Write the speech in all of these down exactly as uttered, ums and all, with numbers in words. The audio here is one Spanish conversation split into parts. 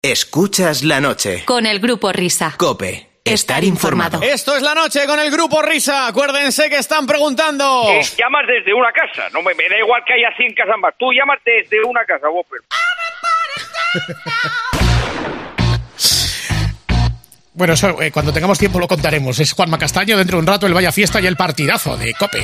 Escuchas la noche. Con el Grupo Risa. COPE. Estar informado. Esto es la noche con el Grupo Risa. Acuérdense que están preguntando. Eh, llamas desde una casa. No me, me da igual que haya cien casas más. Tú llamas desde una casa, Whopper. Bueno, eso, eh, cuando tengamos tiempo lo contaremos. Es Juanma Castaño, dentro de un rato el Vaya Fiesta y el partidazo de COPE.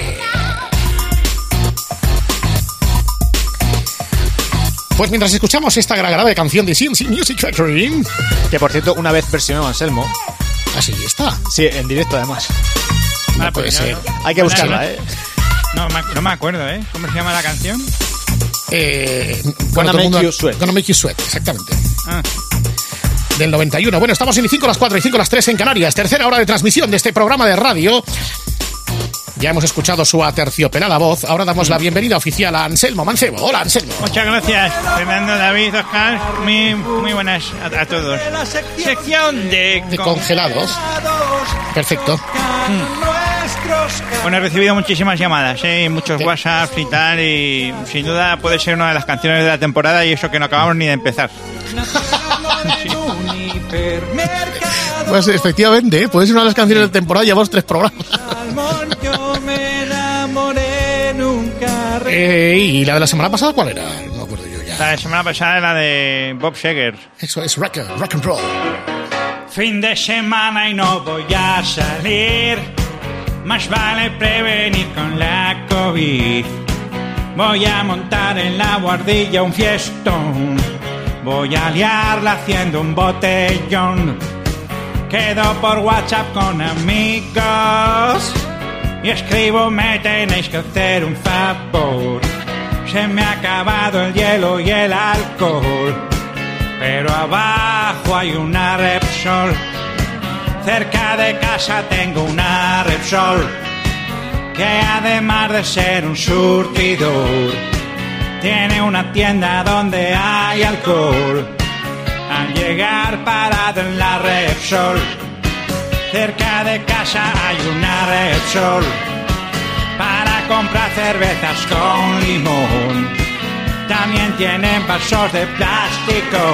Pues mientras escuchamos esta grave canción de C N C Music Factory, que por cierto una vez versionó Anselmo. Así está. Sí, en directo además. No ah, puede pues ser. No, Hay que buscarla, ¿eh? No, no me acuerdo, ¿eh? ¿Cómo se llama la canción? Eh, Gonna bueno, Make You Sweat. Gonna Make You Sweat, exactamente. Ah. Del noventa y uno. Bueno, estamos en cinco las cuatro y cinco las tres en Canarias. Tercera hora de transmisión de este programa de radio. Ya hemos escuchado su aterciopelada voz. Ahora damos la bienvenida oficial a Anselmo Mancebo. Hola, Anselmo. Muchas gracias, Fernando, David, Oscar. Muy, muy buenas a, a todos. Sección de, de congelados. Perfecto. Hmm. Bueno, he recibido muchísimas llamadas, ¿eh? Muchos WhatsApps y tal. Y sin duda puede ser una de las canciones de la temporada. Y eso que no acabamos ni de empezar. Sí. Pues efectivamente, ¿eh? Puede ser una de las canciones de temporada. Llevamos tres programas. eh, ¿Y la de la semana pasada cuál era? No me acuerdo yo ya. La de la semana pasada era de Bob Seger. Eso es rock, rock and roll. Fin de semana y no voy a salir. Más vale prevenir con la COVID. Voy a montar en la guardilla un fiestón. Voy a liarla haciendo un botellón. Quedo por WhatsApp con amigos y escribo, me tenéis que hacer un favor. Se me ha acabado el hielo y el alcohol, pero abajo hay una Repsol. Cerca de casa tengo una Repsol, que además de ser un surtidor, tiene una tienda donde hay alcohol. Al llegar parado en la Repsol, cerca de casa hay una Repsol, para comprar cervezas con limón. También tienen vasos de plástico.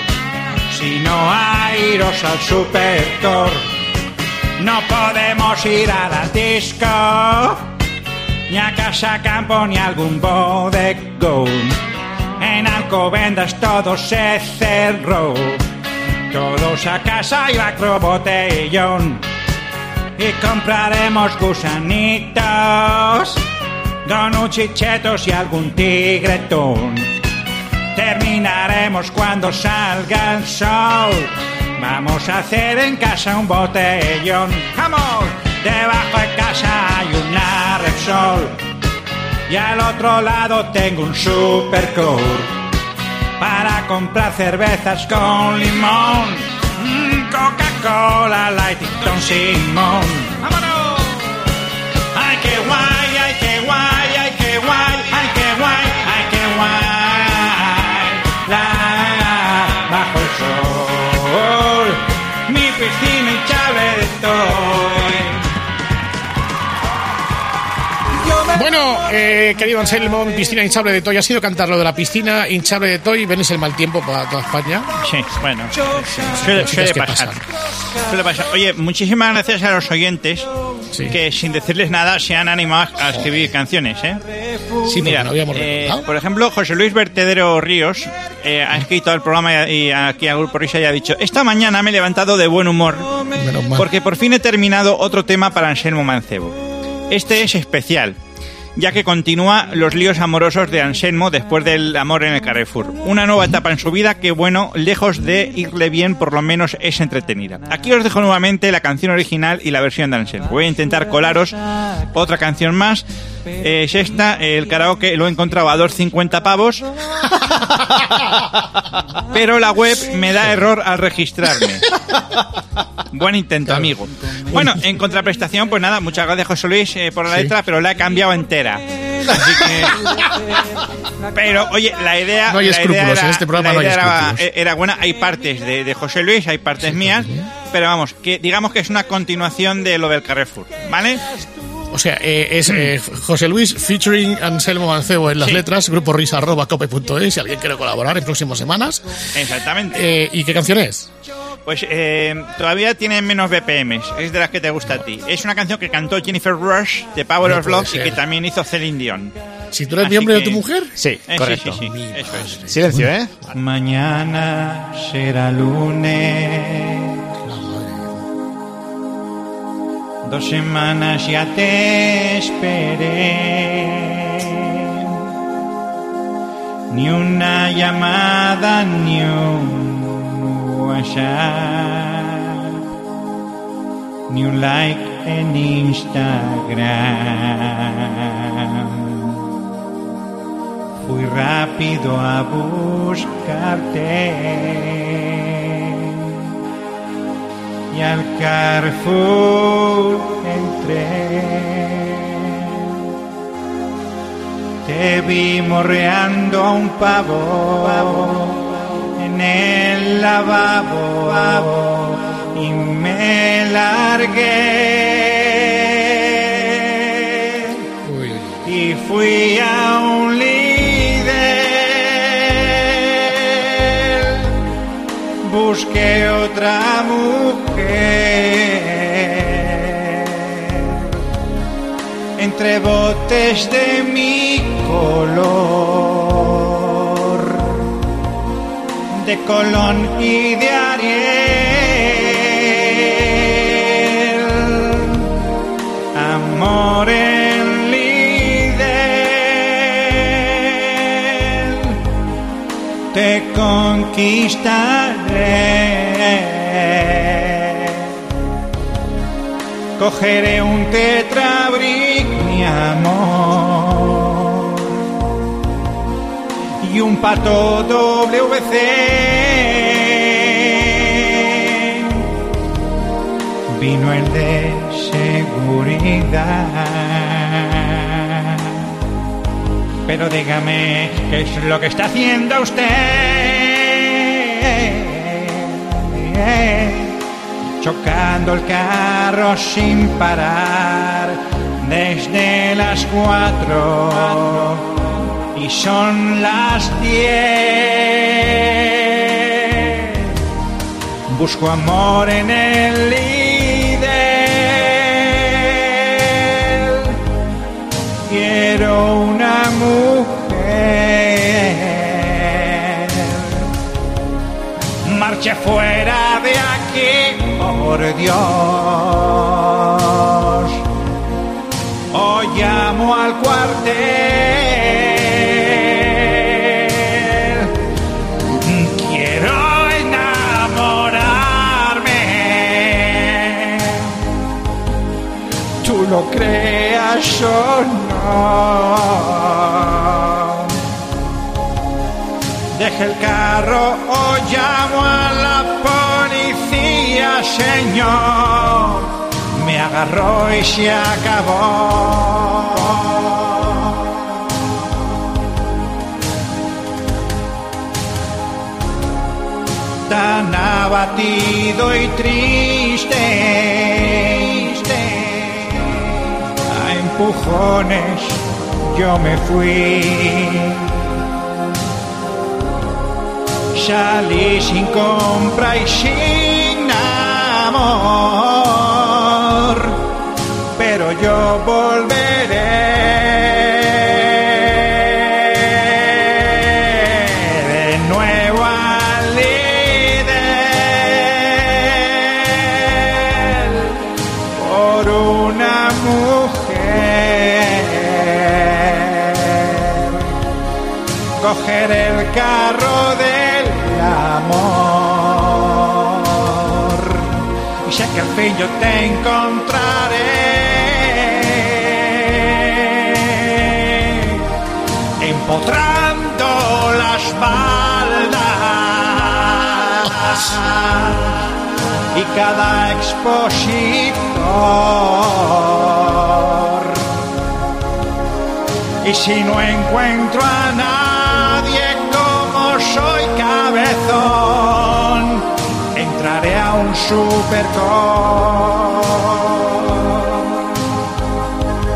Si no hay iros al Supercor. No podemos ir a la disco, ni a Casa Campo, ni a algún bodegón. En Alcobendas todo se cerró. Todos a casa y otro botellón. Y compraremos gusanitos, donuts y chetos y algún tigretón. Terminaremos cuando salga el sol. Vamos a hacer en casa un botellón. ¡Vamos! Debajo de casa hay una Repsol, y al otro lado tengo un Supercore para comprar cervezas con limón. Mm, Coca-Cola, Light y Don Simón. ¡Vámonos! ¡Ay, qué guay, ay, qué guay, ay, qué guay, ay, qué guay, ay, qué guay! La, bajo el sol, mi piscina hinchable de toy. Bueno, eh, querido Anselmo, piscina hinchable de Toy. ¿Has ido a cantar lo de la piscina hinchable de Toy? ¿Venís el mal tiempo para toda España? Sí, bueno, suele, suele pasar. Suele pasar. Oye, muchísimas gracias a los oyentes, sí, que sin decirles nada se han animado a escribir canciones, ¿eh? Sí, mira, no habíamos eh, por ejemplo, José Luis Vertedero Ríos eh, ha escrito al programa y aquí al Grupo Risa y ha dicho: esta mañana me he levantado de buen humor porque por fin he terminado otro tema para Anselmo Mancebo. Este es especial, ya que continúa los líos amorosos de Anselmo después del amor en el Carrefour. Una nueva etapa en su vida que, bueno, lejos de irle bien, por lo menos es entretenida. Aquí os dejo nuevamente la canción original y la versión de Anselmo. Voy a intentar colaros otra canción más. Eh, es esta, el karaoke lo he encontrado a dos cincuenta pavos, pero la web me da error al registrarme. Buen intento, amigo. Bueno, en contraprestación, pues nada, muchas gracias, José Luis, eh, por la sí. letra, pero la he cambiado entera. Así que... Pero, oye, la idea, no hay la idea, era, en este programa la no hay idea era, escrúpulos. era buena. Hay partes de, de José Luis, hay partes sí, mías, pero vamos, que digamos que es una continuación de lo del Carrefour, ¿vale? O sea, eh, es eh, José Luis featuring Anselmo Mancebo en las Sí. letras, grupo risa arroba cope punto es, si alguien quiere colaborar en próximas semamas. Exactamente. Eh, ¿Y qué canción es? Pues eh, todavía tiene menos B P Ms, es de las que te gusta a ti. Es una canción que cantó Jennifer Rush de Power No of puede Love y ser. que también hizo Celine Dion. Si tú eres Así miembro de que- tu mujer. Sí, Eh, correcto. Sí, sí, sí, eso es. Silencio, ¿eh? Mañana será lunes. Dos semanas ya te esperé. Ni una llamada, ni un WhatsApp, ni un like en Instagram. Fui rápido a buscarte. Y al Carrefour entré. Te vi morreando a un pavo en el lavabo y me largué. Uy, uy, uy. Y fui a un líder, busqué otra mujer entre botes de mi color, de Colón y de Ariel, amor en líder, te conquistaré. Cogeré un tetrabric, mi amor, y un pato W C. Vino el de seguridad. Pero dígame, ¿qué es lo que está haciendo usted? Chocando el carro sin parar desde las cuatro y son las diez. Busco amor en el líder, quiero una mujer. Marche fuera de aquí, por Dios, o llamo al cuartel. Quiero enamorarme, tú lo creas o no. Deje el carro o llamo a la policía, señor. Me agarró y se acabó. Tan abatido y triste, a empujones yo me fui. Salí sin compra y sin amor, pero yo volveré de nuevo al líder por una mujer. Coger el carro del amor y sé que al fin yo te encontraré empotrando las baldas y cada expositor. Y si no encuentro a nadie como soy cabezón, entraré a un supercon.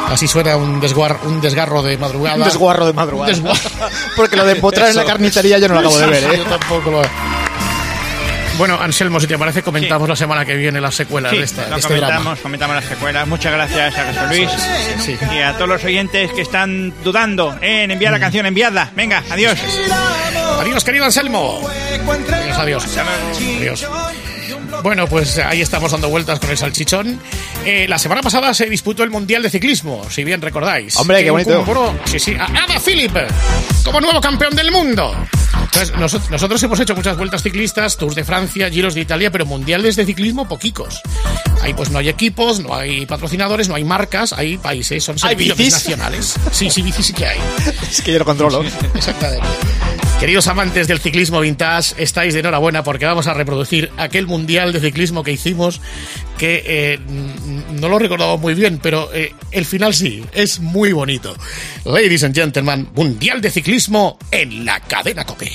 Así suena un, desguar, un desgarro de madrugada. Un desguarro de madrugada. Desguar... Porque lo de empotrar en la carnicería yo no lo acabo de ver, ¿eh? Yo tampoco lo... Bueno, Anselmo, si te parece, comentamos sí. la semana que viene las secuelas sí, de, esta, lo de este comentamos, drama. comentamos las secuelas. Muchas gracias a Jesús Luis sí. y a todos los oyentes que están dudando en enviar la canción, enviadla. Venga, adiós. Adiós, querido Anselmo. Adiós, adiós. Adiós. Bueno, pues ahí estamos dando vueltas con el salchichón. Eh, la semana pasada se disputó el Mundial de Ciclismo, si bien recordáis. Hombre, qué bonito. Incorporó, sí, sí, a Ada Philipp como nuevo campeón del mundo. Entonces, nosotros, nosotros hemos hecho muchas vueltas ciclistas, Tours de Francia, Giros de Italia, pero mundiales de ciclismo poquicos. Ahí pues no hay equipos, no hay patrocinadores, no hay marcas, hay países, son selecciones nacionales. Sí, sí, bicis sí que hay. Es que yo lo controlo. Sí, exactamente. Queridos amantes del ciclismo vintage, estáis de enhorabuena porque vamos a reproducir aquel mundial de ciclismo que hicimos, que eh, no lo recordaba muy bien, pero eh, el final sí, es muy bonito. Ladies and gentlemen, mundial de ciclismo en la cadena COPE.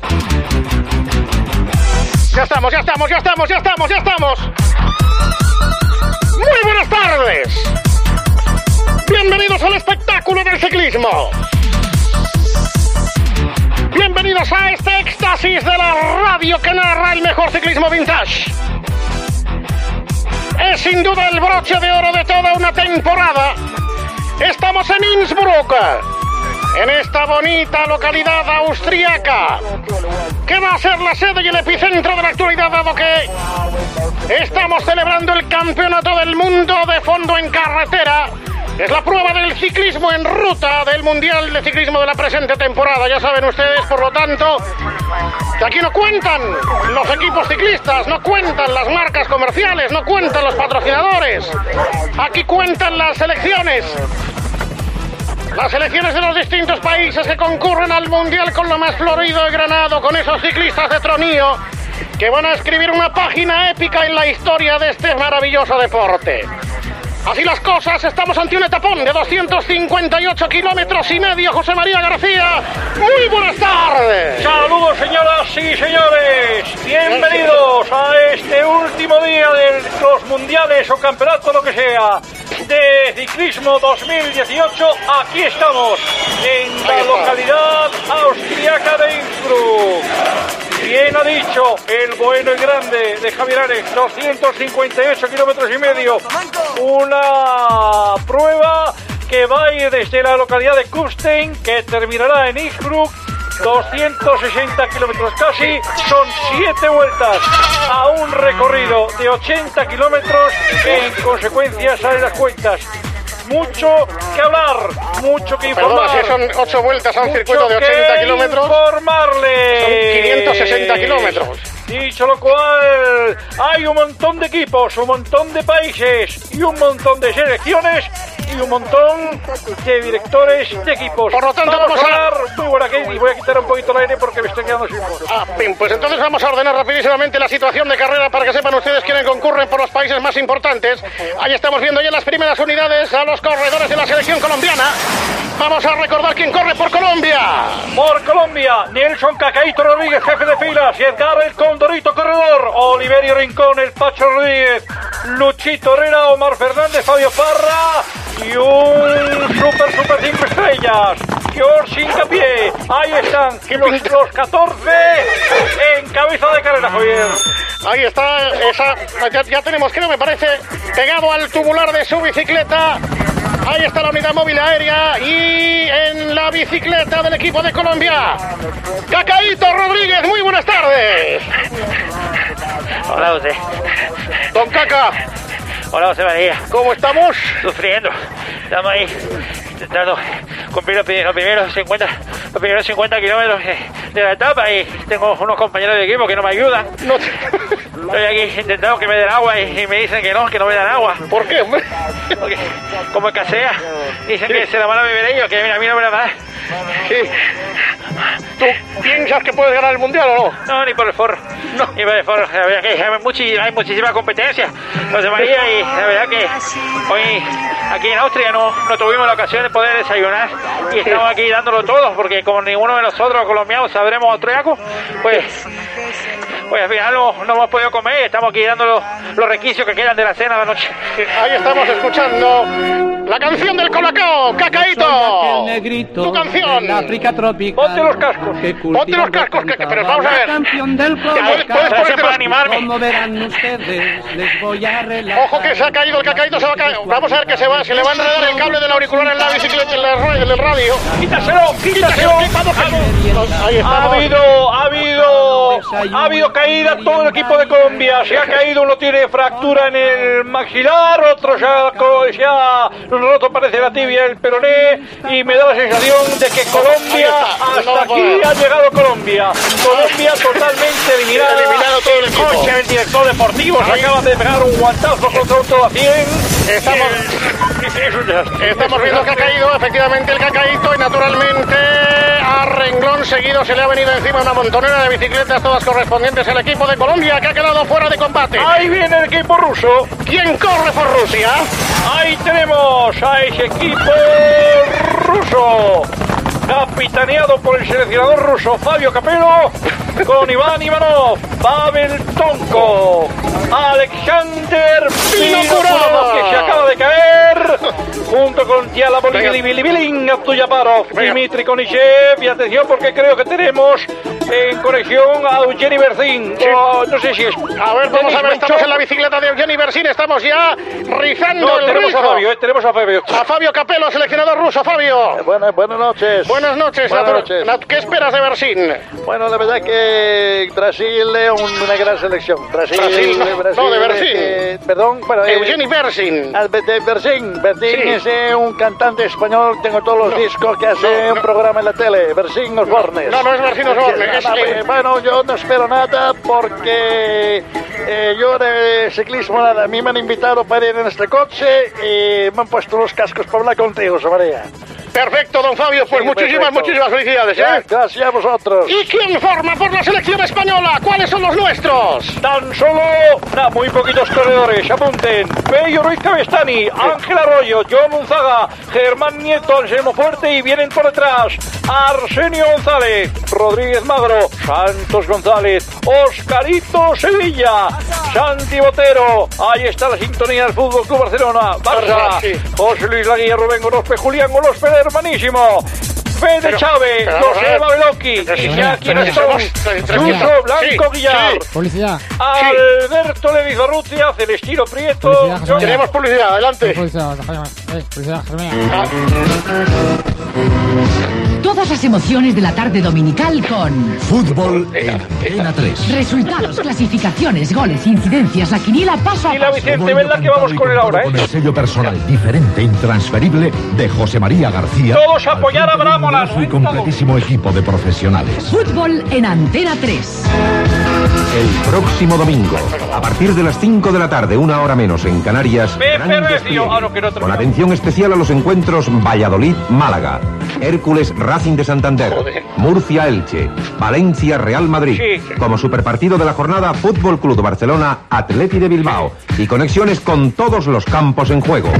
Ya estamos, ya estamos, ya estamos, ya estamos, ya estamos. Muy buenas tardes. Bienvenidos al espectáculo del ciclismo. Bienvenidos a este éxtasis de la radio que narra el mejor ciclismo vintage. Es sin duda el broche de oro de toda una temporada. Estamos en Innsbruck, en esta bonita localidad austriaca, que va a ser la sede y el epicentro de la actualidad, dado que estamos celebrando el campeonato del mundo de fondo en carretera. Es la prueba del ciclismo en ruta del Mundial de Ciclismo de la presente temporada. Ya saben ustedes, por lo tanto, que aquí no cuentan los equipos ciclistas, no cuentan las marcas comerciales, no cuentan los patrocinadores. Aquí cuentan las selecciones. Las selecciones de los distintos países que concurren al Mundial con lo más florido y granado, con esos ciclistas de tronío que van a escribir una página épica en la historia de este maravilloso deporte. Así las cosas, estamos ante un etapón de doscientos cincuenta y ocho kilómetros y medio. José María García, muy buenas tardes. Saludos, señoras y señores. Bienvenidos a este último día de los mundiales o campeonato, lo que sea, de ciclismo dos mil dieciocho. Aquí estamos, en la localidad austriaca de Innsbruck. Bien ha dicho el bueno y grande de Javier Ares, doscientos cincuenta y ocho kilómetros y medio. Una prueba que va a ir desde la localidad de Kufstein, que terminará en Innsbruck, doscientos sesenta kilómetros casi. Son siete vueltas a un recorrido de ochenta kilómetros, que en consecuencia salen las cuentas. Mucho que hablar, mucho que informar. Perdona, si son ocho vueltas a un circuito de ochenta kilómetros. Informarle. Son quinientos sesenta kilómetros. Dicho lo cual, hay un montón de equipos, un montón de países y un montón de selecciones y un montón de directores de equipos. Por lo tanto, vamos, vamos a hablar. Muy buena, Kate, y voy a quitar un poquito el aire porque me estoy quedando sin voz. Ah, bien, pues entonces vamos a ordenar rapidísimamente la situación de carrera para que sepan ustedes quiénes concurren por los países más importantes. Ahí estamos viendo ya las primeras unidades a los corredores de la selección colombiana. Vamos a recordar quién corre por Colombia. Por Colombia, Nelson Cacaíto Rodríguez, jefe de filas, y Edgar el Condorito, corredor. Oliverio Rincón, el Pacho Rodríguez, Luchito Herrera, Omar Fernández, Fabio Parra y un super, super cinco estrellas, George Hincapié. Ahí están los, los catorce en cabeza de carrera, Javier. Ahí está, esa, ya, ya tenemos, creo, me parece, pegado al tubular de su bicicleta. Ahí está la unidad móvil aérea y en la bicicleta del equipo de Colombia, Cacaíto Rodríguez, muy buenas tardes. Hola, José. Don Caca. Hola, José María. ¿Cómo estamos? Sufriendo. Estamos ahí intentando cumplir los primeros cincuenta, los primeros cincuenta kilómetros de la etapa y tengo unos compañeros de equipo que no me ayudan. No te... Estoy aquí intentando que me den agua y, y me dicen que no, que no me dan agua. ¿Por qué? Porque como escasea, dicen sí. que se la van a beber ellos, que a mí no me la dan. Sí. ¿Tú piensas que puedes ganar el mundial o no? No, ni por el forro. No. Ni por el forro. La verdad que hay, muchi, hay muchísima competencia, José María, y la verdad que hoy aquí en Austria no, no tuvimos la ocasión de poder desayunar y estamos aquí dándolo todo, porque como ninguno de nosotros colombianos sabremos austriaco, pues Pues al final no, no hemos podido comer, estamos aquí dando los, los requisitos que quedan de la cena de la noche. Ahí estamos escuchando la canción del Colacao, Cacaíto. Tu canción. Ponte los cascos. Ponte los cascos, que, que, pero vamos a ver. ¿Puedes, puedes ponerte para animarme? Como verán ustedes, les voy a relatar. Ojo que se ha caído el Cacaíto, se va a caer. Vamos a ver que se va, se le va a enredar el cable del auricular en la bicicleta, en, la, en el radio. ¡Quítaselo! ¡Quítaselo! Vamos, ahí Ha estamos. habido, ha habido, ha habido caída todo el equipo de Colombia. Se ha caído, uno tiene fractura en el maxilar, otro se ha, se ha roto, parece la tibia, el peroné, y me da la sensación de que Colombia, hasta aquí ha llegado Colombia. Colombia totalmente eliminada. Eliminado todo el equipo. Coche, el director deportivo se acaba de pegar un guantazo contra un todo a cien. Estamos, estamos viendo que ha caído efectivamente el Cacaíto y naturalmente a renglón seguido se le ha venido encima una montonera de bicicletas, todas correspondientes al equipo de Colombia, que ha quedado fuera de combate. Ahí viene el equipo ruso. ¿Quién corre por Rusia? Ahí tenemos a ese equipo ruso, capitaneado por el seleccionador ruso Fabio Capello, con Iván Ivanov, Pavel Tonko, Alexander Vinokurov, que se acaba de caer, junto con Tiala Bilibilin, Abduyaparov, Dimitri Konishev, y atención porque creo que tenemos en conexión a Eugeni Berzin. Sí. O, no sé si es... A ver, vamos a ver, estamos en la bicicleta de Eugeni Berzin, estamos ya rizando No, el tenemos rizo. a Fabio, eh, tenemos a Fabio. A Fabio Capello, seleccionador ruso. Fabio. Buenas, buenas noches. Buenas noches. Buenas Natu- noches. Nat- ¿Qué esperas de Berzin? Bueno, la verdad que Brasil es un- una gran selección. Brasil, Brasil, no, Brasil, no, de Berzin. eh, perdón, bueno, eh, Eugeni Berzin. al- de Berzin. Berzin Sí. es eh, un cantante español, tengo todos los No, discos que hace no, un no. programa en la tele. Berzin Osborne. No, no es Berzin Osborne, es- Ah, eh, Bueno, yo no espero nada porque eh, yo de ciclismo nada. A mí me han invitado para ir en este coche y me han puesto los cascos para hablar contigo, José María. Perfecto, don Fabio. Pues Sí, muchísimas, perfecto. muchísimas felicidades, Ya, ¿eh? gracias a vosotros. ¿Y quién forma por la selección española? ¿Cuáles son los nuestros? Tan solo, nada, muy poquitos corredores. Apunten: Pello Ruiz Cabestani, Ángel Arroyo, John Unzaga, Germán Nieto, Anselmo Fuerte, y vienen por detrás Arsenio González, Rodríguez Magro, Santos González, Oscarito Sevilla, Santi Botero. Ahí está la sintonía del Fútbol Club Barcelona. Barça, Sí. José Luis Laguía, Rubén Gorospe, Julián Gorospe, el hermanísimo. Fede Pero- Chávez, pero vamos a José ver. Babeloki, Pero si- Iñaki pero si Gastón, somos tre- tres mil. Suso Blanco Sí, Guillar, sí. Publicidad. Alberto Levis Barrutia, Celestino Prieto. Publicidad, José María. Tenemos publicidad, adelante. Publicidad, eh, publicidad, José María. Todas las emociones de la tarde dominical con Fútbol en Antena tres. resultados, clasificaciones, goles, incidencias, la quiniela paso a Y la paso. Vicente Vela, que vamos con él ahora, Con ¿eh? el sello personal diferente e intransferible de José María García. Todos apoyar a Brámola. Su completísimo equipo de profesionales. Fútbol en Antena tres. El próximo domingo, a partir de las cinco de la tarde, una hora menos en Canarias, Pepe gran Recio. despliegue, Ah, no, que no con terminamos. atención especial a los encuentros Valladolid-Málaga, Hércules Racing de Santander, Murcia-Elche, Valencia-Real Madrid, Sí. como superpartido de la jornada Fútbol Club Barcelona, Atleti de Bilbao, y conexiones con todos los campos en juego.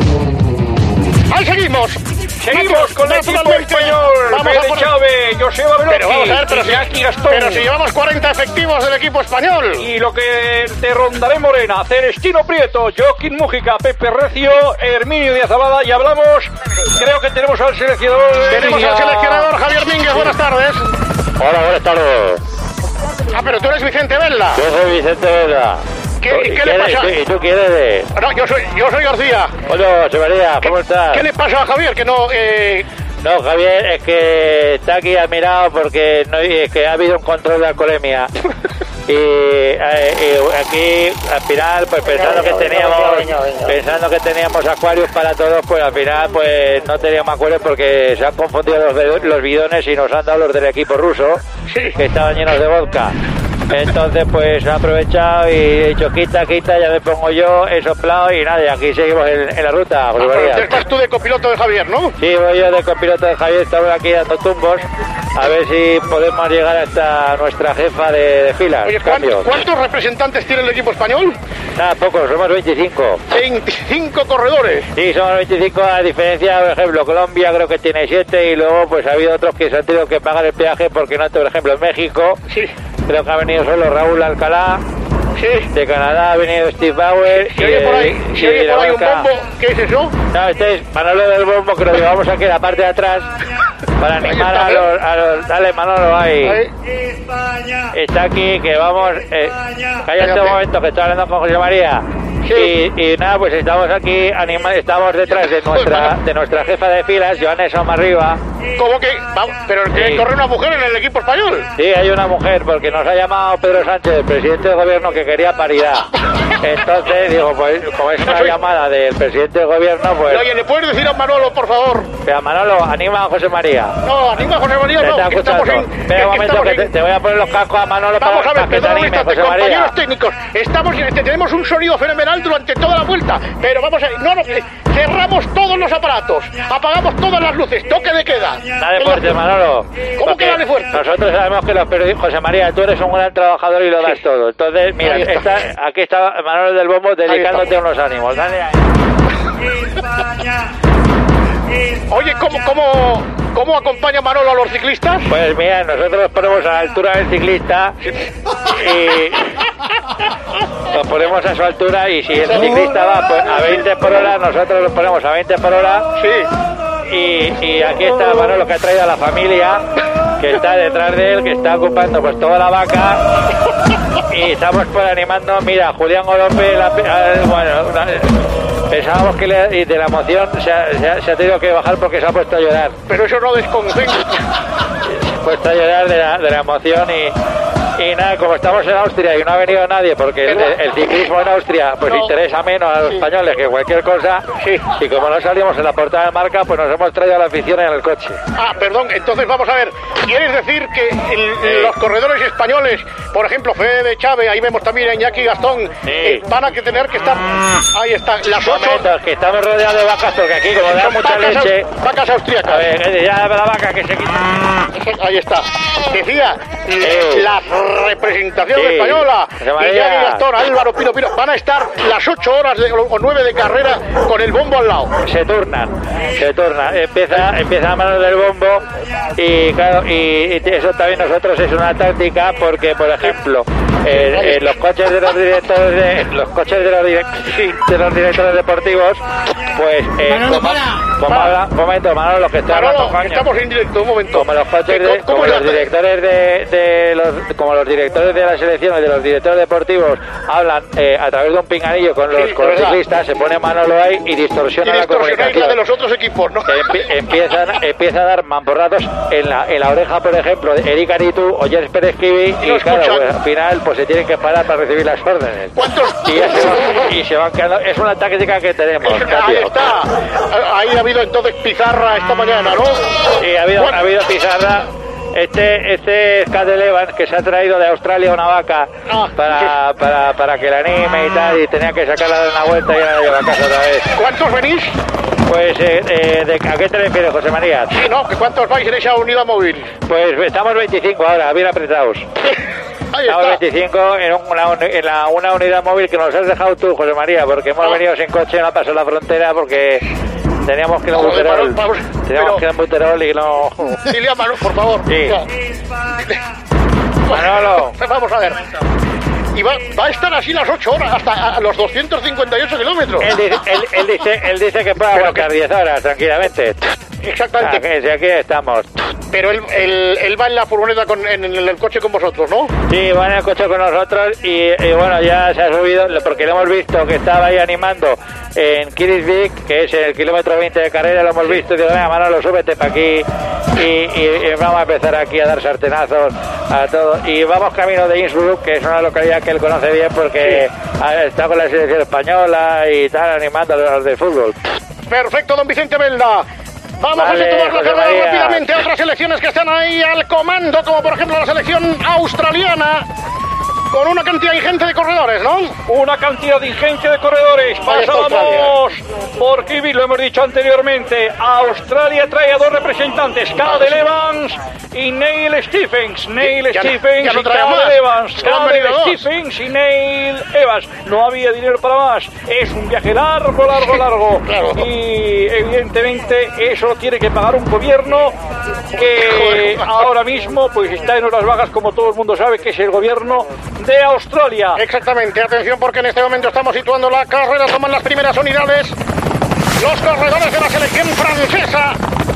¡Ahí seguimos! Seguimos con el equipo Naturalmente, español. vamos a Fede poner- Chávez, Joseba Veloki, Pero vamos a ver, pero si, Iñaki Gastón. pero si llevamos cuarenta efectivos del equipo español. Y lo que te rondaré Morena, Celestino Prieto, Joaquín Mújica, Pepe Recio, Herminio Díaz Abada, y hablamos, creo que tenemos al seleccionador. de Tenemos línea. al seleccionador Javier Mínguez, buenas tardes. Hola, buenas tardes. Ah, pero tú eres Vicente Vela. Yo soy Vicente Vela. ¿Qué, ¿Y ¿qué le quién pasa? eres? ¿Y tú quién eres? No, yo soy, yo soy García. Hola, José María, ¿cómo estás? ¿Qué le pasa a Javier? Que no, eh... No, Javier, es que está aquí admirado porque no, es que ha habido un control de alcoholemia. Y, eh, y aquí al final pues pensando que teníamos pensando que teníamos acuarios para todos, pues al final pues no teníamos acuarios porque se han confundido los, los bidones y nos han dado los del equipo ruso, que estaban llenos de vodka. Entonces pues he aprovechado y he dicho quita, quita, ya me pongo yo, he soplado y nada, y aquí seguimos en, en la ruta, José María. Entonces vas tú de copiloto de Javier, ¿no? Sí, voy yo de copiloto de Javier, estamos aquí dando tumbos, a ver si podemos llegar hasta nuestra jefa de, de filas. Oye, Cambio. ¿cuántos, ¿cuántos representantes tiene el equipo español? Nada, pocos, somos veinticinco. veinticinco corredores. Sí, somos veinticinco, a diferencia, por ejemplo, Colombia creo que tiene siete y luego pues ha habido otros que se han tenido que pagar el peaje porque no, por ejemplo, en México, creo que ha venido solo Raúl Alcalá. Sí. De Canadá ha venido Steve Bauer. ¿Se oye por ahí, y, ¿se oye por ahí un bombo? ¿Qué es eso? No, este es Manolo del bombo, que lo llevamos aquí en la parte de atrás para animar a los, a los... Dale, Manolo, ahí. ahí. Está aquí, que vamos... Eh, cállate un momento, que estoy hablando con José María. Sí. Y, y nada, pues estamos aquí, anima, estamos detrás de nuestra de nuestra jefa de filas, Joana Somarriba. ¿Cómo que? Vamos, pero que sí. Corre una mujer en el equipo español. Sí, hay una mujer, porque nos ha llamado Pedro Sánchez, el presidente del gobierno, que quería paridad. Entonces, digo, pues como es una llamada del presidente del gobierno, pues... Oye, ¿le puedes decir a Manolo, por favor? Pero Manolo, anima a José María. No, anima a José María, no, está que estamos en... Espera un momento, que, que te, te voy a poner los cascos a Manolo. Vamos para, a ver, para que te anime, José compañeros María. técnicos, estamos, tenemos un sonido fenomenal durante toda la vuelta, pero vamos a... No, no, cerramos todos los aparatos, apagamos todas las luces, toque de queda. Dale fuerte, Manolo. ¿Cómo que dale fuerte? Nosotros sabemos que los periodistas... José María, tú eres un gran trabajador y lo das sí. todo. Entonces, mira, está. Está, aquí está Manolo del Bombo dedicándote unos ánimos. Dale ahí. Oye, ¿cómo, cómo, ¿cómo acompaña Manolo a los ciclistas? Pues mira, nosotros nos ponemos a la altura del ciclista y nos ponemos a su altura, y si el ciclista va pues, a veinte por hora, nosotros nos ponemos a veinte por hora. Sí. Y, y aquí está Manolo, que ha traído a la familia, que está detrás de él, que está ocupando pues toda la vaca. Y estamos pues animando, mira, Julián Orope, la, bueno, pensábamos que le, y de la emoción se ha, se, ha, se ha tenido que bajar porque se ha puesto a llorar. Pero eso no desconcentra. Se ha puesto a llorar de la, de la emoción y... Y nada, como estamos en Austria y no ha venido nadie, porque el, el ciclismo en Austria pues no. interesa menos a los sí. españoles que cualquier cosa, sí. y como no salimos en la portada de marca, pues nos hemos traído a la afición en el coche. Ah, perdón, entonces vamos a ver, ¿quieres decir que el, sí. los corredores españoles, por ejemplo, Fede de Chávez, ahí vemos también a Iñaki Gastón, sí. eh, van a que tener que estar, ahí está, las ocho... Momentos, que estamos rodeados de vacas, porque aquí como da mucha vacas, leche... Vacas austríacas. A ver, ya la vaca que se quita. Ahí está. Decía, sí. la representación sí. española, Iñaki Gastón, Álvaro Pino Pino, van a estar las ocho horas de, o nueve de carrera con el bombo al lado. Se turnan, se turnan. Empieza, empieza a mano del bombo y claro, y, y eso también nosotros es una táctica porque, por ejemplo, eh, eh, los coches de los directores de los coches de los, direct, de los directores deportivos, pues eh, Manolo, como, para. como habla, un momento, Manolo, lo que está Manolo, estamos en directo, un momento. Como los coches de, ¿Cómo, como los directores de, de los como los directores de la selección y de los directores deportivos hablan eh, a través de un pinganillo con los, sí, con los ciclistas, se pone Manolo ahí y distorsiona y la comunicación. La de los otros equipos, ¿no? Empie, empiezan, empieza a dar mamporratos en la, en la oreja, por ejemplo, de Eric Aritu o Jens Esquivi, y, y claro, pues, al final pues se tienen que parar para recibir las órdenes. ¿Cuántos? Y, ya se van, y se van quedando. Es una táctica que tenemos. Es, ahí está. Ahí ha habido entonces pizarra esta mañana, ¿no? Sí, ha habido, ha habido pizarra. Este, este es Cadel Evans, que se ha traído de Australia una vaca ah, para, sí. para, para que la anime y tal, y tenía que sacarla de una vuelta y ahora la lleva a casa otra vez. ¿Cuántos venís? Pues, eh, eh, de, ¿a qué te refieres, José María? Sí, no, que ¿cuántos vais en esa unidad móvil? Pues estamos veinticinco ahora, bien apretados. Ahí estamos está. veinticinco en, una, en la, una unidad móvil que nos has dejado tú, José María, porque hemos ah. venido sin coche, no ha pasado la frontera porque... Teníamos que ir a un buterol, teníamos pero... que ir a un buterol y no... Dile a Manolo, por favor. Sí. Manolo. Vamos a ver. Y va, va a estar así las ocho horas, hasta a los doscientos cincuenta y ocho kilómetros. Él dice, él, él dice, él dice que puede aguantar diez horas, tranquilamente. Exactamente. Ah, que, aquí estamos. Pero él, él, él va en la furgoneta, con, en, en el coche con vosotros, ¿no? Sí, va en el coche con nosotros y, y bueno, ya se ha subido, porque le hemos visto que estaba ahí animando en Kirisvik, que es el kilómetro veinte de carrera, lo hemos visto y digo, venga, Manolo, súbete para aquí y, y, y vamos a empezar aquí a dar sartenazos a todo. Y vamos camino de Innsbruck, que es una localidad que él conoce bien porque sí. ha estado con la selección española y tal, animando a los de fútbol. Perfecto, don Vicente Belda. Vamos vale, a situar la carrera rápidamente a otras selecciones que están ahí al comando, como por ejemplo la selección australiana, con una cantidad ingente de corredores, ¿no? Una cantidad ingente de corredores. Pasamos por Kiwi, lo hemos dicho anteriormente. Australia trae a dos representantes, Cadel Evans y Neil Stephens. Neil ya, Stephens ya no, ya no y Cadel Evans. Cadel Stephens y Neil Evans. No había dinero para más. Es un viaje largo, largo, largo. Claro. Y evidentemente eso lo tiene que pagar un gobierno que ahora mismo pues está en horas bajas, como todo el mundo sabe, que es el gobierno de Australia. Exactamente, atención porque en este momento estamos situando la carrera, toman las primeras unidades los corredores de la selección francesa.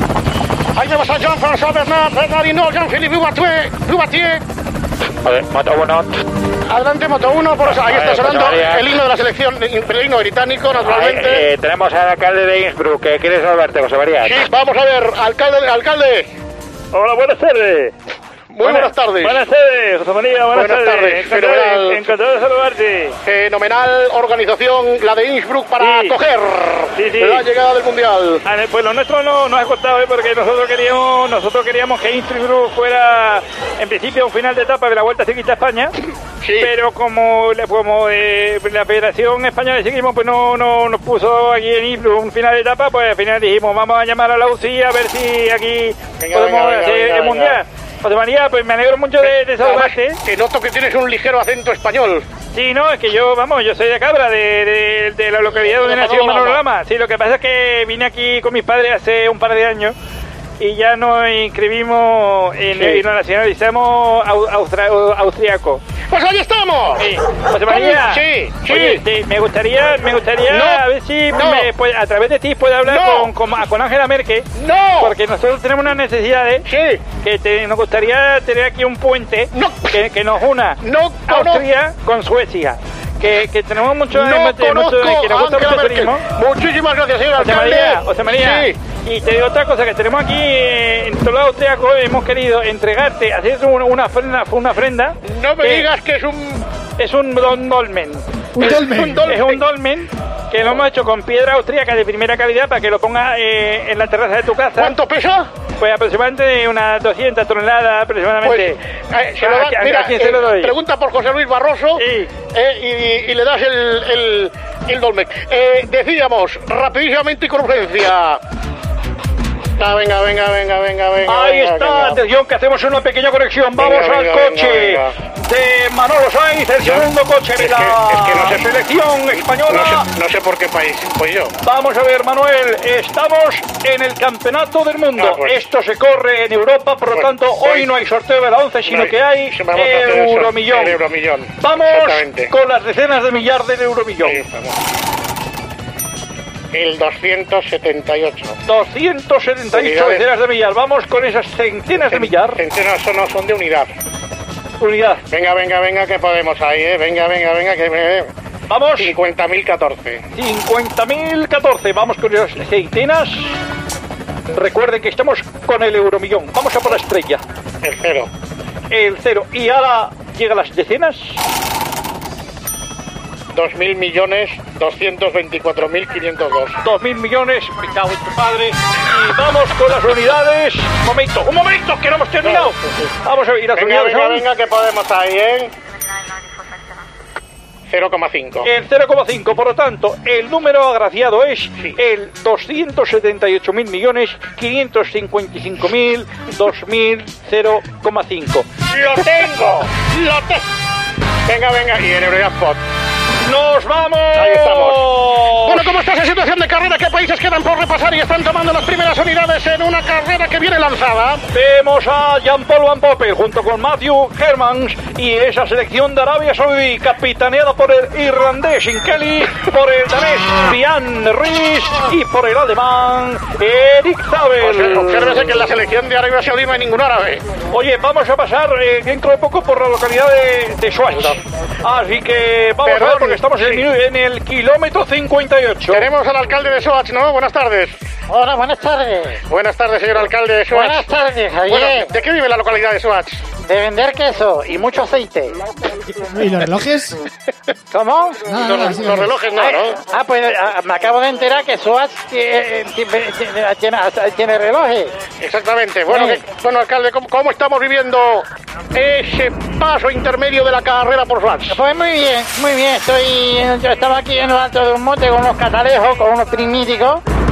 Ahí vemos a Jean-François Bernard, Bernard Hinault, Jean-Philippe Loubatier. Moto uno. Adelante, Moto uno, por eso, ahí está sonando el himno de la selección, el himno británico, naturalmente. Ahí, eh, tenemos al alcalde de Innsbruck, que quiere salvarte, José María. Sí, vamos a ver, alcalde, alcalde. Hola, buenas tardes. Muy buenas, buenas tardes. Buenas tardes, José María, buenas, buenas tardes. tardes. Encantado, Fenomenal. encantado de saludarte. Fenomenal organización, la de Innsbruck, para sí. acoger sí, sí. la llegada del Mundial. A ver, pues lo nuestro no nos ha costado, ¿eh? Porque nosotros queríamos nosotros queríamos que Innsbruck fuera, en principio, un final de etapa de la Vuelta Ciclista a España. Sí. Pero como, como eh, la Federación Española de Ciclismo pues no, no nos puso aquí en Innsbruck un final de etapa, pues al final dijimos, vamos a llamar a la U C I a ver si aquí venga, podemos venga, hacer venga, el venga. Mundial. José María, pues me alegro mucho de, de saludarte. Te noto que tienes un ligero acento español. Sí, no, es que yo, vamos, yo soy de Cabra, de, de, de la localidad donde nació Manolo Lama. Sí, lo que pasa es que vine aquí con mis padres hace un par de años y ya nos inscribimos en, sí. y nos nacionalizamos austra, austriaco. Pues ahí estamos. Sí. José María, sí, sí. Oye, sí, me gustaría, me gustaría no, a ver si no. me, pues, a través de ti puedo hablar no. con, con, con Angela Merkel. No. Porque nosotros tenemos unas necesidades. Sí. Que te, nos gustaría tener aquí un puente no. que, que nos una no, Austria no. con Suecia. Que, que tenemos mucho, no mucho, conozco mucho que nos gusta mucho el turismo. Muchísimas gracias, señor José alcalde. María, José María. Sí. Y te digo otra cosa, que tenemos aquí en todo lado austriaco, hemos querido entregarte, hacer una, una, ofrenda, una ofrenda. No me que digas que es un... Es un dolmen. ¿Un dolmen? Un dolmen. Es un dolmen que lo hemos hecho con piedra austríaca de primera calidad para que lo pongas eh, en la terraza de tu casa. ¿Cuánto pesa? Pues aproximadamente unas doscientas toneladas aproximadamente. Pues, eh, se lo da, ¿A, mira, a quién eh, se lo doy? Pregunta por José Luis Barroso sí. eh, y, y le das el, el, el dolmen. Eh, decíamos, rapidísimamente y con urgencia. Ah, venga, venga, venga, venga, venga. Ahí venga, está, venga. atención que hacemos una pequeña conexión. Vamos venga, al venga, coche venga, venga. de Manolo Sainz, el segundo coche de es la que, es que no sé, selección española. No sé, no sé por qué país, pues yo. Vamos a ver, Manuel, estamos en el Campeonato del Mundo. Ah, pues. Esto se corre en Europa, por lo pues, tanto, pues, hoy no hay sorteo de la once, sino no hay, que hay Euromillón. El Euromillón. Vamos con las decenas de millar del Euromillón. Sí, el doscientos setenta y ocho. doscientos setenta y ocho decenas de millar. Vamos con esas centenas de millar. Centenas son, no, son de unidad. Unidad. Venga, venga, venga, que podemos ahí, ¿eh? Venga, venga, venga, que me... Vamos. cincuenta mil catorce. cincuenta mil catorce. Vamos con esas centenas. Recuerden que estamos con el Euromillón. Vamos a por la estrella. El cero. El cero. Y ahora llegan las decenas. Dos mil millones, doscientos veinticuatro mil quinientos dos. Dos mil millones, me cago en tu padre. Y vamos con las unidades. Un momento, un momento, que no hemos terminado. Vamos a ver, y las venga, unidades venga, son... venga, que podemos ahí, ¿eh? cero coma cinco. El cero coma cinco, por lo tanto, el número agraciado es sí. el doscientos setenta y ocho mil millones, quinientos cincuenta y cinco mil, dos mil, cero coma cinco. ¡Lo tengo! ¡Lo tengo! Venga, venga, y en Eurojackpot. ¡Nos vamos! Ahí estamos. Bueno, ¿cómo está esa situación de carrera? ¿Qué países quedan por repasar y están tomando las primeras unidades en una carrera que viene lanzada? Vemos a Jean-Paul Van Poppel junto con Matthew Hermans y esa selección de Arabia Saudí capitaneada por el irlandés Kelly, por el danés Jan Ries y por el alemán Eric Zabel. Obsérvese que en la selección de Arabia Saudí no hay ningún árabe. Oye, vamos a pasar eh, dentro de poco por la localidad de, de Schweiz. Así que vamos Perdón. a ver porque estamos sí. en, el, en el kilómetro cincuenta y ocho. Tenemos al alcalde de Schweiz, ¿no? Buenas tardes. Hola, buenas tardes. Buenas tardes, señor alcalde de Schweiz. Buenas tardes, Javier. Bueno, ¿de qué vive la localidad de Schweiz? De vender queso y mucho aceite. ¿Y los relojes? ¿Cómo? No, no, los, no, los relojes no, ¿no? Ah, pues a, me acabo de enterar que Schweiz tiene, tiene, tiene, tiene relojes. Exactamente. Bueno, sí. que, bueno alcalde, ¿cómo, ¿cómo estamos viviendo ese paso intermedio de la carrera por Schweiz? Pues muy bien, muy bien. Estoy, yo estaba aquí en lo alto de un monte con unos catalejos, con unos primíticos.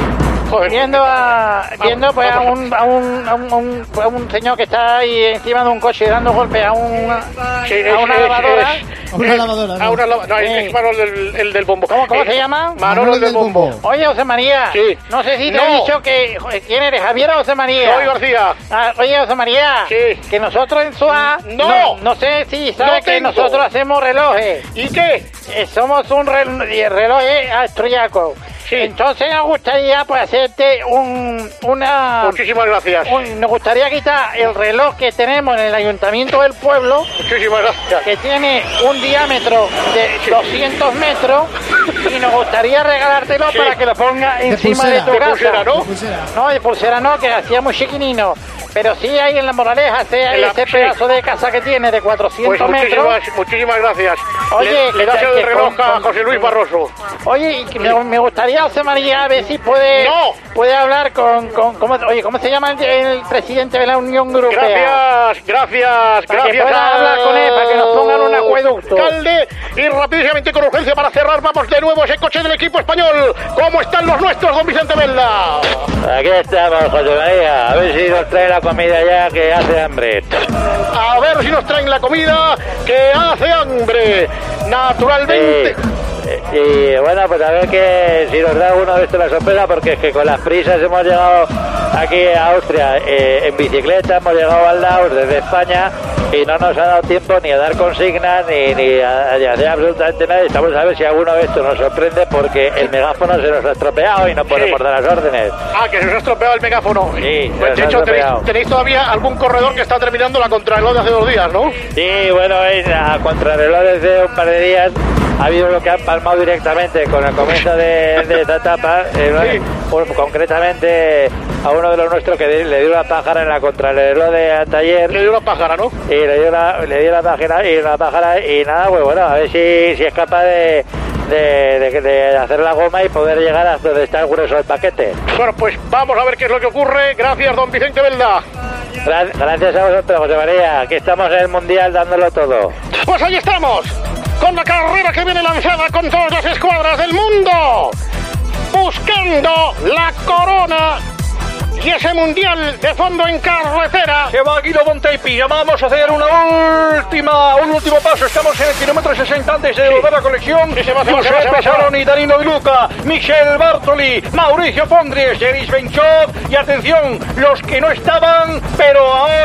Joder. Viendo a viendo pues a un a un, a un, a un, a un señor que está ahí encima de un coche dando golpes a un Sí, a una es- es- lavadora. es- A una lavadora, A ¿no? una lavadora. No, es- Sí. es Manolo el, el del bombo. ¿Cómo, cómo Eh, se llama? Manolo el del bombo. Oye, José María. Sí. No sé si te No. he dicho que... joder, ¿quién eres? ¿Javier o José María? Soy García. Ah, oye, José María. Sí. Que nosotros en SUA... No. No, no sé si sabes No que tengo. nosotros hacemos relojes. ¿Y qué? Eh, somos un rel- reloj austriaco. Sí. Entonces nos gustaría pues hacerte un... una... Muchísimas gracias. un- nos gustaría quitar el reloj que tenemos en el ayuntamiento del pueblo, Muchísimas gracias. que tiene un diámetro de doscientos metros, y nos gustaría regalártelo Sí. para que lo ponga De encima pulsera. de tu De casa. pulsera, ¿no? Pulsera. No, de pulsera no, que hacía muy chiquinino. Pero sí hay en la Moraleja, ese, En la- ese sí. pedazo de casa que tiene de cuatrocientos Pues metros. muchísimas, muchísimas gracias. Oye, le, le que- das el que reloj con- a con- José Luis Barroso. Oye, y que me, me gustaría, José María, a ver si puede, No. puede hablar con, con ¿cómo, oye, ¿cómo se llama el, el presidente de la Unión Europea? Gracias, gracias, Para que gracias. pueda hablar con él, para que nos pongan un acueducto. Alcalde, y rapidísimamente con urgencia para cerrar, vamos de nuevo a ese coche del equipo español. ¿Cómo están los nuestros, don Vicente Velda? Aquí estamos, José María. A ver si nos trae la comida ya que hace hambre. A ver si nos traen la comida que hace hambre. Naturalmente. Y, y bueno, pues a ver que si nos da uno de estos la sorpresa, porque es que con las prisas hemos llegado aquí a Austria eh, en bicicleta, hemos llegado al Laos desde España y no nos ha dado tiempo ni a dar consignas ni, ni a, ni a hacer absolutamente nada. Estamos a ver si alguno de estos nos sorprende, porque el megáfono se nos ha estropeado y no podemos Sí. dar las órdenes. Ah, que se os ha estropeado el megáfono. Sí, Pues, se de nos hecho, ha tenéis, estropeado. tenéis todavía algún corredor que está terminando la contrarreloj de hace dos días, ¿no? Sí, bueno, es a contrarreloj desde un par de días. Ha habido lo que han palmado directamente con el comienzo de, de esta etapa, eh, por- concretamente a uno de los nuestros que le dio una pájara en la contrarreloj de anteayer. Le dio una pájara, ¿no? Y le dio la, le dio la pájara y una pájara y nada, pues bueno, a ver si, si es capaz de, de, de- de hacer la goma y poder llegar hasta donde está el grueso del paquete. Bueno, pues vamos a ver qué es lo que ocurre. Gracias, don Vicente Velda. Gra- Gracias a vosotros, José María. Aquí estamos en el Mundial dándolo todo. Pues ahí estamos, con la carrera que viene lanzada con todas las escuadras del mundo, buscando la corona y ese mundial de fondo en carretera. Se va Guido Bontepi, vamos a hacer una última, un último paso. Estamos en el kilómetro sesenta antes de volver a la colección. Sí, se va, se va, se va, José se va, se va. Pesaroni, Danilo Di Luca, Michel Bartoli, Mauricio Pondries, Denis Benchov y atención, los que no estaban, pero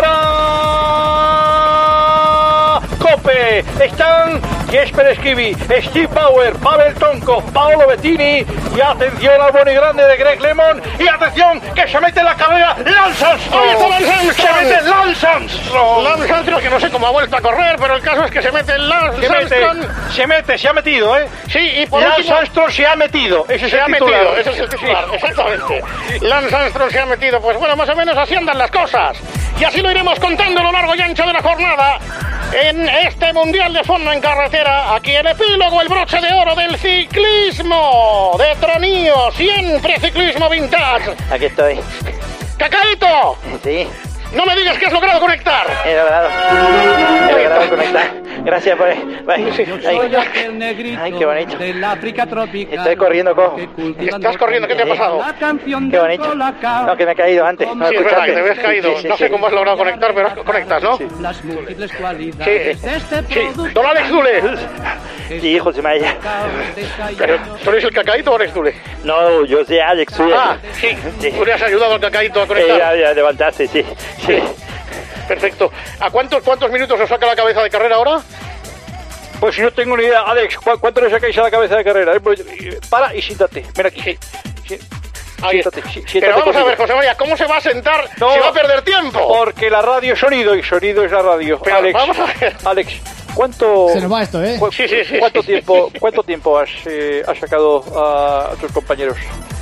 ahora Cope, están Jesper Esquivi, Steve Bauer, Pavel Tonko, Paolo Bettini y atención al bueno y grande de Greg Lemon y atención que se mete en la carrera Lance Armstrong. Ahí está Lance Armstrong. Se mete Lance Armstrong. Lance Armstrong, que no sé cómo ha vuelto a correr, pero el caso es que se mete el Lance Se mete, Armstrong. se mete, se ha metido, ¿eh? Sí, y por Lance último... Armstrong se ha metido. Ese es Se el ha titular. metido, ese es el titular, exactamente. Lance Armstrong se ha metido, pues bueno, más o menos así andan las cosas. Y así lo iremos contando a lo largo y ancho de la jornada en este Mundial de Fondo en Carretera. Aquí el epílogo, el broche de oro del ciclismo de Tronío, siempre ciclismo vintage. Aquí estoy. ¡Cacaíto! Sí, No me digas que has logrado conectar. he logrado. He logrado conectar. Gracias por... Ay, ay, aquel negrito ay, qué bonito. del África tropical. Estoy corriendo, Co. Estás corriendo, ¿qué te ha pasado? La canción Qué del bonito. Colacao. No, que me he caído antes. No Sí, es verdad que te habías Sí, caído. sí, sí, No sé sí. cómo has logrado conectar, pero conectas, ¿no? Las múltiples Sí, cualidades de este sí. producto. Don Alex Dule. Sí, José María. Pero, ¿tú eres el Cacaíto o Alex Dule? No, yo soy Alex. Soy Ah, sí. Tú le has ayudado al Cacaíto a Eh, conectar. ya, ya levantaste, sí. Sí. Perfecto. ¿A cuántos, cuántos minutos os saca la cabeza de carrera ahora? Pues no tengo ni idea. Alex, ¿cu- ¿cuánto le sacáis a la cabeza de carrera? Eh, pues, eh, Para y siéntate. Mira aquí. Sí. Ahí Siéntate, está. sí, siéntate Pero vamos a conmigo. ver, José María, ¿cómo se va a sentar No, si va a perder tiempo? Porque la radio es sonido y sonido es la radio. Pero Alex, vamos a ver. Alex, ¿cuánto, Se nos va esto, ¿eh? cu- Sí, sí, sí, ¿cuánto sí. tiempo, cuánto tiempo has, eh, has sacado a, a tus compañeros?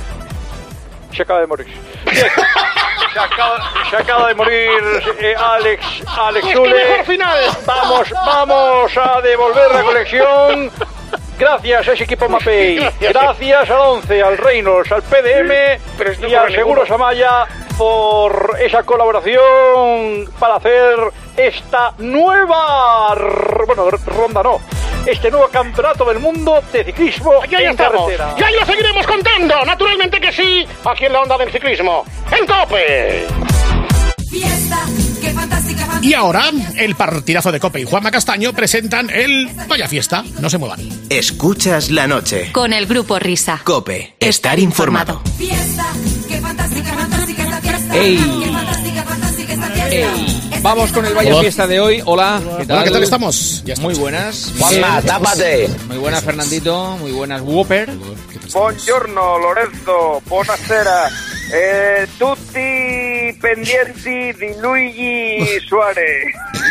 Se acaba de morir. Bien. Se acaba, se acaba de morir eh, Alex, Alex Pues qué Zule. mejor final. Vamos, vamos a devolver la colección. Gracias a ese equipo Mapei. Gracias. Gracias al once, al Reynolds, al P D M Pero esto y por al ninguno. Seguros Amaya por esa colaboración para hacer esta nueva, r- bueno, r- ronda no, este nuevo campeonato del mundo de ciclismo Y ahí en estamos. carretera. Y ahí lo seguiremos contando. Naturalmente que sí. Aquí en la onda del ciclismo. ¡En COPE! Y ahora, el partidazo de Cope y Juanma Castaño presentan el Vaya Fiesta. No se muevan. Escuchas la noche. Con el Grupo Risa. Cope, estar informado. ¡Ey! ¡Ey! Vamos con el Vaya Hola. Fiesta de hoy. Hola, ¿qué tal? Hola, ¿qué tal estamos? Ya Muy buenas. Juanma, Bien. tápate. Muy buenas, Fernandito. Muy buenas, Whopper. Buongiorno Lorenzo, buonasera. Eh, tutti pendienti di Luigi Suárez.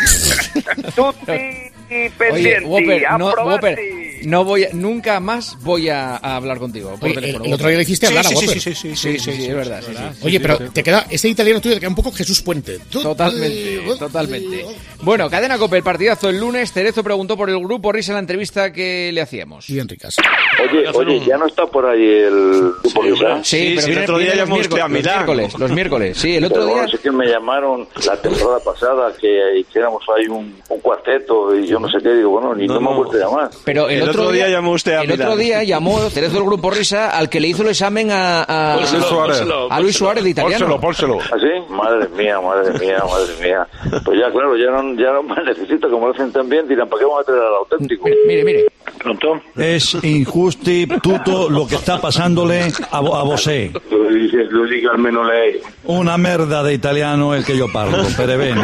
Tutti Oye, pendienti, Whopper, no, aprobati. Whopper, no voy a, nunca más voy a, a hablar contigo por Oye, teléfono. el otro día le hiciste Sí, hablar sí, a sí, Whopper. sí, sí, sí, sí, sí, es verdad. sí, sí. Oye, Sí, pero sí. te queda, ese italiano tuyo te queda un poco Jesús Puente. Totalmente, totalmente. Bueno, Cadena Cope, el partidazo el lunes. Cerezo preguntó por el Grupo Risa en la entrevista que le hacíamos. Bien ricas. Oye, oye, ya no está por ahí el Grupo Risa. Sí, pero viene- viene los miércoles, los miércoles, los miércoles. Sí, el otro Pero día... no sé que me llamaron la temporada pasada que hiciéramos ahí un, un cuarteto y yo no sé qué, digo, bueno, ni no, me han vuelto a llamar. Pero el, otro, día, llamó usted a El otro día llamó Cerezo del Grupo Risa al que le hizo el examen a, a, Luis Suárez. a Luis Suárez de italiano. pórselo. ¿Ah, sí? Madre mía, madre mía, madre mía. Pues ya, claro, ya no, ya no me necesito, como lo hacen tan bien, dirán, ¿para qué vamos a traer al auténtico? Mire, mire. ¿Pronto? Es injusti tutto lo que está pasándole a, vo- a vosé. Lo dices, lo dice almeno lei. Una merda de italiano el que yo parlo, pero bene.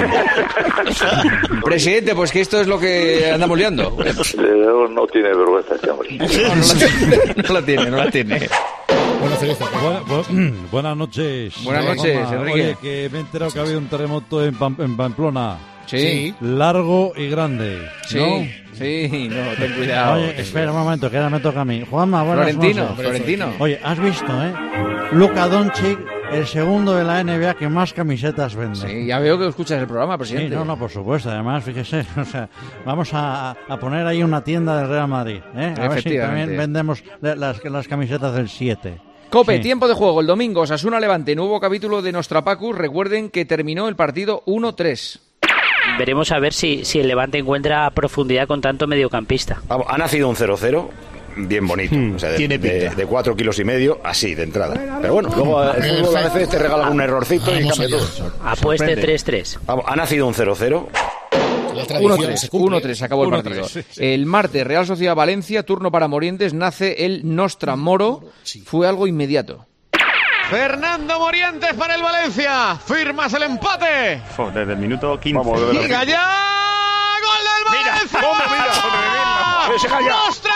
Presidente, pues que esto es lo que andamos liando. No, no tiene vergüenza este hombre. No, no, la tiene, no la tiene, no la tiene. Buena- bu- buenas noches. Buenas noches, Juanma. Enrique. Oye, que me he enterado que había un terremoto en, Pam- en Pamplona. Sí. Largo y grande. Sí, ¿no? sí, no, ten cuidado. Oye, espera un momento, que ahora me toca a mí. Juanma, buenas Florentino, noches. Florentino. Oye, ¿has visto, eh? Luka Doncic, el segundo de la N B A que más camisetas vende. Sí, ya veo que escuchas el programa, Sí, presidente. no, no, por supuesto. Además, fíjese, o sea, vamos a, a poner ahí una tienda del Real Madrid, ¿eh? A ver si Efectivamente. también vendemos la- las, las camisetas del siete. Cope, Sí. tiempo de juego. El domingo, Osasuna Levante, nuevo capítulo de Nostrapacus. Recuerden que terminó el partido uno tres. Veremos a ver si, si el Levante encuentra profundidad con tanto mediocampista. Vamos, ha nacido un cero cero bien bonito. O sea, de, tiene de, pinta. de cuatro kilos y medio, así, de entrada. Pero bueno, luego el fútbol a veces te regala un errorcito y cambia todo. Apueste tres tres. Vamos, ha nacido un cero cero. uno tres, uno tres, acabó el partido. El martes, Real Sociedad Valencia, turno para Morientes, nace el Nostra Moro. Fue algo inmediato. Fernando Morientes para el Valencia. Firmas el empate. Desde el minuto quince. Llega ya. ¡Gol del Valencia! ¿cómo mira? Ese Gallá. ¡Nostra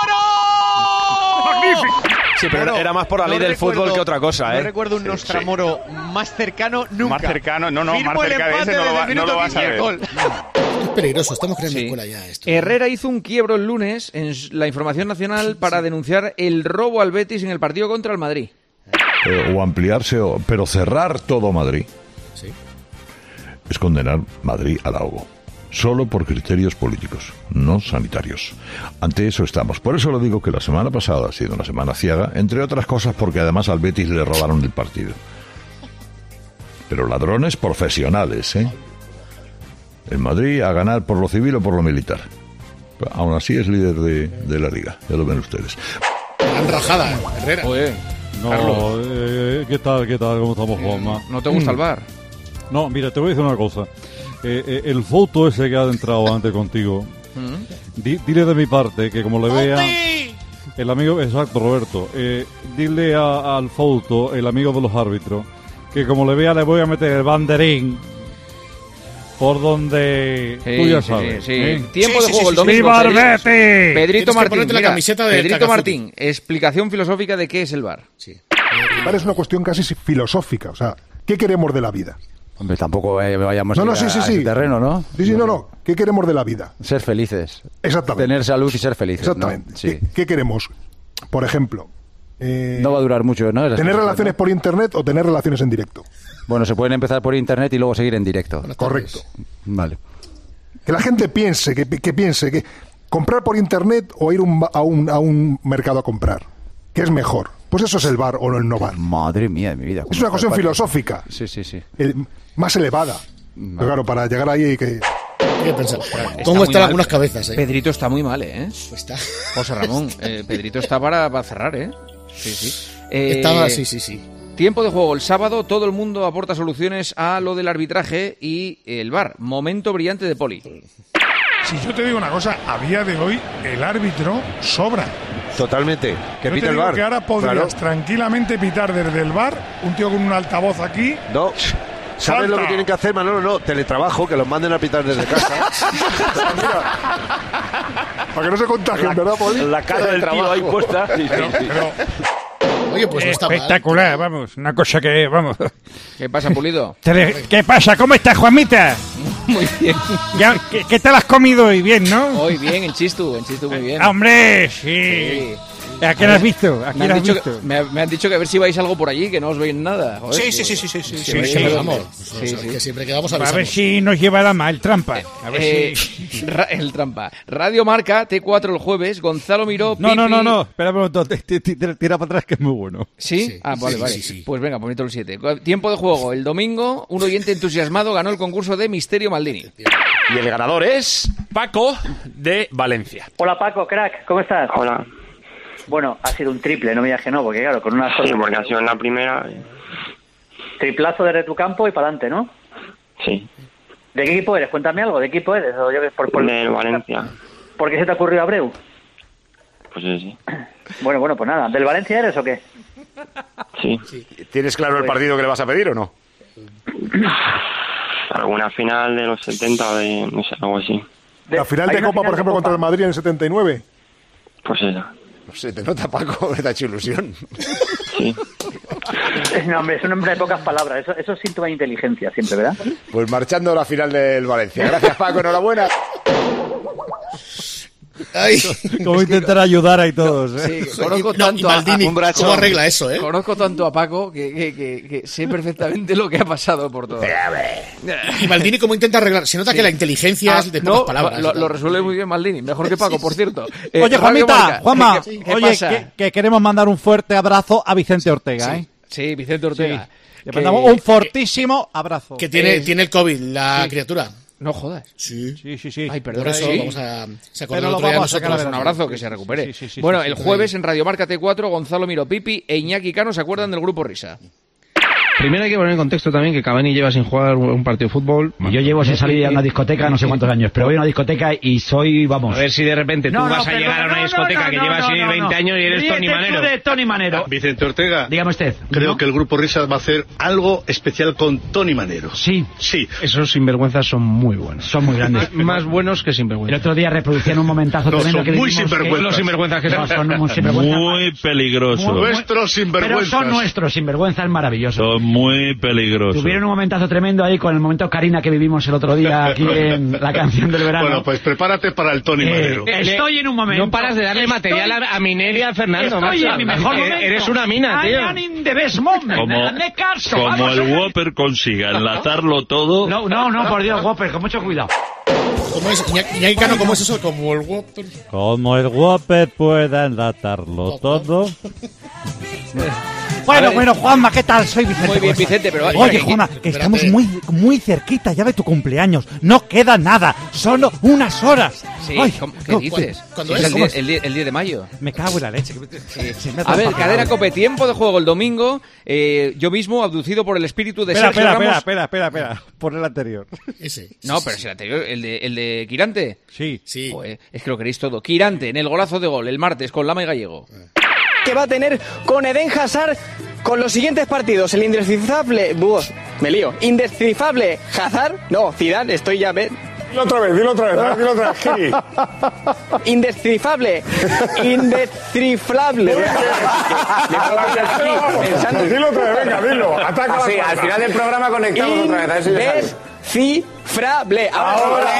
Moro! ¡Magnífico! Sí, pero Bueno, era más por la ley no del recuerdo- fútbol que otra cosa, ¿eh? no recuerdo un Sí, Nostramoro más cercano nunca. Más cercano, no, no, Firmo más el cerca de empate ese no lo, desde va- el no lo minuto vas a quince, ver. gol. Es peligroso, estamos creando Sí. escuela ya esto. Herrera hizo un quiebro el lunes en la información nacional para denunciar el robo al Betis en el partido contra el Madrid. Eh, o ampliarse, o, pero cerrar todo Madrid Sí. es condenar Madrid al ahogo. Solo por criterios políticos, no sanitarios. Ante eso estamos. Por eso lo digo que la semana pasada ha sido una semana ciega, entre otras cosas porque además al Betis le robaron el partido. Pero ladrones profesionales, ¿eh? El Madrid a ganar por lo civil o por lo militar. Aún así es líder de, de la liga, ya lo ven ustedes. Gran rajada, Herrera. No, Carlos. eh, ¿qué tal, qué tal? ¿Cómo estamos, Juanma? ¿No te gusta Mm. el bar? No, mira, te voy a decir una cosa. Eh, eh, el foto ese que ha entrado antes contigo, di- dile de mi parte que como le vea... El amigo, exacto, Roberto. Eh, dile a- al foto, el amigo de los árbitros, que como le vea le voy a meter el banderín por donde Sí, tú ya sí, sabes. sí, sí. ¿eh? Tiempo de juego el domingo. ¡Mi Barbete! Pedrito que Martín, ponerte la mira, camiseta de Pedrito Cacafuti. Martín, explicación filosófica de qué es el bar. El bar es una cuestión casi filosófica, o sea, ¿qué queremos de la vida? Hombre, tampoco eh, vayamos No, no, a, sí, sí, a sí. ese terreno, ¿no? Sí, sí, no, no. ¿Qué queremos de la vida? Ser felices. Exactamente. Tener salud y ser felices. ¿no? Exactamente. Sí. ¿Qué, qué queremos? Por ejemplo, eh, No va a durar mucho, ¿no? Esas ¿tener cosas, relaciones por internet o tener relaciones en directo? ¿no? Bueno, se pueden empezar por internet y luego seguir en directo. Correcto. Vale. Que la gente piense, que, que piense que comprar por internet o ir un- a, un, a un mercado a comprar. ¿Qué es mejor? Pues eso es el bar o el no bar. Madre mía de mi vida. Es una cuestión filosófica. Sí, sí, sí. eh, más elevada. Pero claro, para llegar ahí hay que... ¿Qué pensar? ¿Cómo están algunas cabezas, eh? Pedrito está muy mal, ¿eh? Está. José Ramón, eh, Pedrito está para, para cerrar, ¿eh? Sí, sí. Eh, Estaba, sí, sí, sí. Tiempo de juego el sábado, todo el mundo aporta soluciones a lo del arbitraje y el V A R. Momento brillante de Poli. Si yo te digo una cosa, a día de hoy el árbitro sobra. Totalmente. Que yo pita te el digo V A R. que ahora podrías Claro. tranquilamente pitar desde el V A R, un tío con un altavoz aquí. No. ¿Sabes Salta. lo que tienen que hacer, Manolo? No, teletrabajo, que los manden a pitar desde casa. Para que no se contagien, ¿verdad, Poli? La cara del tío ahí puesta. Sí, sí, sí. Oye, pues no está mal. Espectacular, vamos, una cosa que, vamos. ¿Qué pasa, Pulido? Tele- ¿Qué pasa? ¿Cómo estás, Juanmita? Muy bien. Ya, ¿qué, qué tal has comido hoy? Bien, ¿no? Hoy bien, en Chistu, en Chistu muy bien. Ah, ¡Hombre, sí! ¿A quién has visto? ¿A Me quién han, has dicho visto? que, me, me han dicho que a ver si vais algo por allí, que no os veis nada. Joder, Sí, sí, pues- sí, sí, sí, sí, que sí, vais a sí, dormir. vamos. Sí, sí. Que siempre quedamos A ver avisamos. si nos lleva la mal, el trampa. A ver Eh, si... ra- el trampa. Radio Marca, T cuatro el jueves, Gonzalo Miró, No, no, Pipi- no, no. Espera un momento. t- t- t- Tira para atrás que es muy bueno. ¿Sí? Ah, vale, sí, vale. sí, sí. Pues venga, bonito el siete. Tiempo de juego. El domingo, un oyente entusiasmado ganó el concurso de Misterio Maldini. Y el ganador es Paco de Valencia. Hola Paco, crack, ¿cómo estás? Hola. Bueno, ha sido un triple, no me digas que no, porque claro, con una sola... Sí, porque ha sido en la primera. Triplazo desde tu campo y para adelante, ¿no? Sí. ¿De qué equipo eres? Cuéntame algo, ¿de qué equipo eres? O yo, por, por- Del Valencia. ¿Por qué se te ocurrió Abreu? Pues sí, sí. Bueno, bueno, pues nada, ¿del Valencia eres o qué? Sí. ¿Tienes claro el partido que le vas a pedir o no? Alguna final de los setenta o de, no sé, algo así. La final hay de una Copa, final por de ejemplo, Copa. contra el Madrid en el setenta y nueve. Pues esa. No sé, te nota, Paco, me da hecho ilusión. Sí. No, hombre, es un hombre de pocas palabras, eso, eso es síntoma de inteligencia siempre, ¿verdad? Pues marchando a la final del Valencia. Gracias, Paco, enhorabuena. Cómo intentar ayudar ahí todos, ¿eh? Sí, conozco No, tanto y Maldini, a, a- ¿cómo arregla eso, eh? Conozco tanto a Paco que, que, que, que sé perfectamente lo que ha pasado por todo. Y Maldini, ¿cómo intenta arreglar? Se nota Sí. que la inteligencia Ah, es de pocas no, palabras. lo, lo resuelve muy bien Maldini, mejor que Paco, por cierto. Eh, Oye, Radio Juanmita, Marca, Juanma, ¿qué- qué oye, pasa? que, que queremos mandar un fuerte abrazo a Vicente Ortega, ¿eh? Sí, Vicente Ortega. Sí. Le Que- mandamos un fortísimo abrazo. Que tiene, Eh, tiene el COVID, la sí. criatura. No jodas. Sí. Sí, sí, sí. Ay, Por perdona. eso sí. vamos a... Se acordó Pero el lo otro día de vamos a sacar nosotros. Un abrazo, que se recupere. Sí, sí, sí, bueno, sí, el sí. jueves en Radio Marca T cuatro, Gonzalo Miro Pipi e Iñaki Cano se acuerdan del grupo Risa. Primero hay que poner en contexto también que Cavani lleva sin jugar un partido de fútbol. Yo llevo sin salir a una discoteca no sé cuántos años, pero voy a una discoteca y soy, vamos... A ver si de repente tú No, no, vas a perdón, llegar a una no, no, discoteca no, que no, llevas no, sin ir no, veinte no. años y eres Ríete Tony tú Manero. de Tony Manero. Vicente Ortega. Dígame usted. Creo ¿no? que el Grupo Risas va a hacer algo especial con Tony Manero. Sí. Sí. Esos sinvergüenzas son muy buenos. Son muy grandes. Más buenos que El sinvergüenzas. otro día reproducían un momentazo No, tremendo son que muy dijimos sinvergüenzas. Los sinvergüenzas que que- son. No, son muy sinvergüenzas. Muy peligrosos. Muy- muy- Nuestros Pero sinvergüenzas. son nuestros sinvergüenzas maravillosos. Son muy peligrosos. Tuvieron un momentazo tremendo ahí con el momento Karina que vivimos el otro día aquí en la canción del verano. Bueno, pues prepárate para el Tony Eh, Manero. estoy en un momento. No paras de darle Estoy- material a, a Miner y a Fernando, Estoy macho. en mi mejor Eh, momento. Eres una mina, tío. I am in the best moment. Como, Hazme caso, como vamos el a ver. Whopper consiga enlazarlo todo. No, no, no, por Dios, Whopper, con mucho cuidado. ¿Cómo es? Iñaki Iñaki Cano, ¿cómo es eso? Como el Whopper. Como el Whopper pueda enlatarlo todo. Bueno, A ver, bueno, Juanma, ¿qué tal? Soy Vicente. Muy bien, ¿cómo estás? Vicente, pero- Oye, Oye, Juanma, que espérate. estamos muy, muy cerquita ya de tu cumpleaños. No queda nada, solo unas horas. Sí, Ay, ¿cómo- ¿qué no, dices? ¿Cuándo Sí, es? el, diez, el, diez, el diez de mayo. Me cago en la leche. Se me ha A ver, traspapelado. cadena Cope, tiempo de juego el domingo. Eh, yo mismo, abducido por el espíritu de Espera, Sergio espera, Ramos. espera, espera, espera, espera. Pon el anterior. Ese. No, pero es el anterior, el de, el de Quirante. Sí. Sí. Joder, es que lo queréis todo. Quirante en el golazo de gol el martes con Lama y Gallego. Que va a tener con Eden Hazard con los siguientes partidos. El indescifrable... Buah, me lío. Indescifrable Hazard. No, Zidane, estoy ya... ve- Dilo otra vez, dilo otra vez, a ver, dilo otra vez. Giri. Indescifrable. Indescifrable. Pensando- Dilo otra vez, venga, dilo. Ataca la Sí, cuerda. al final del programa conectamos otra vez. A ver si le sale. Indescifrable. Ahora.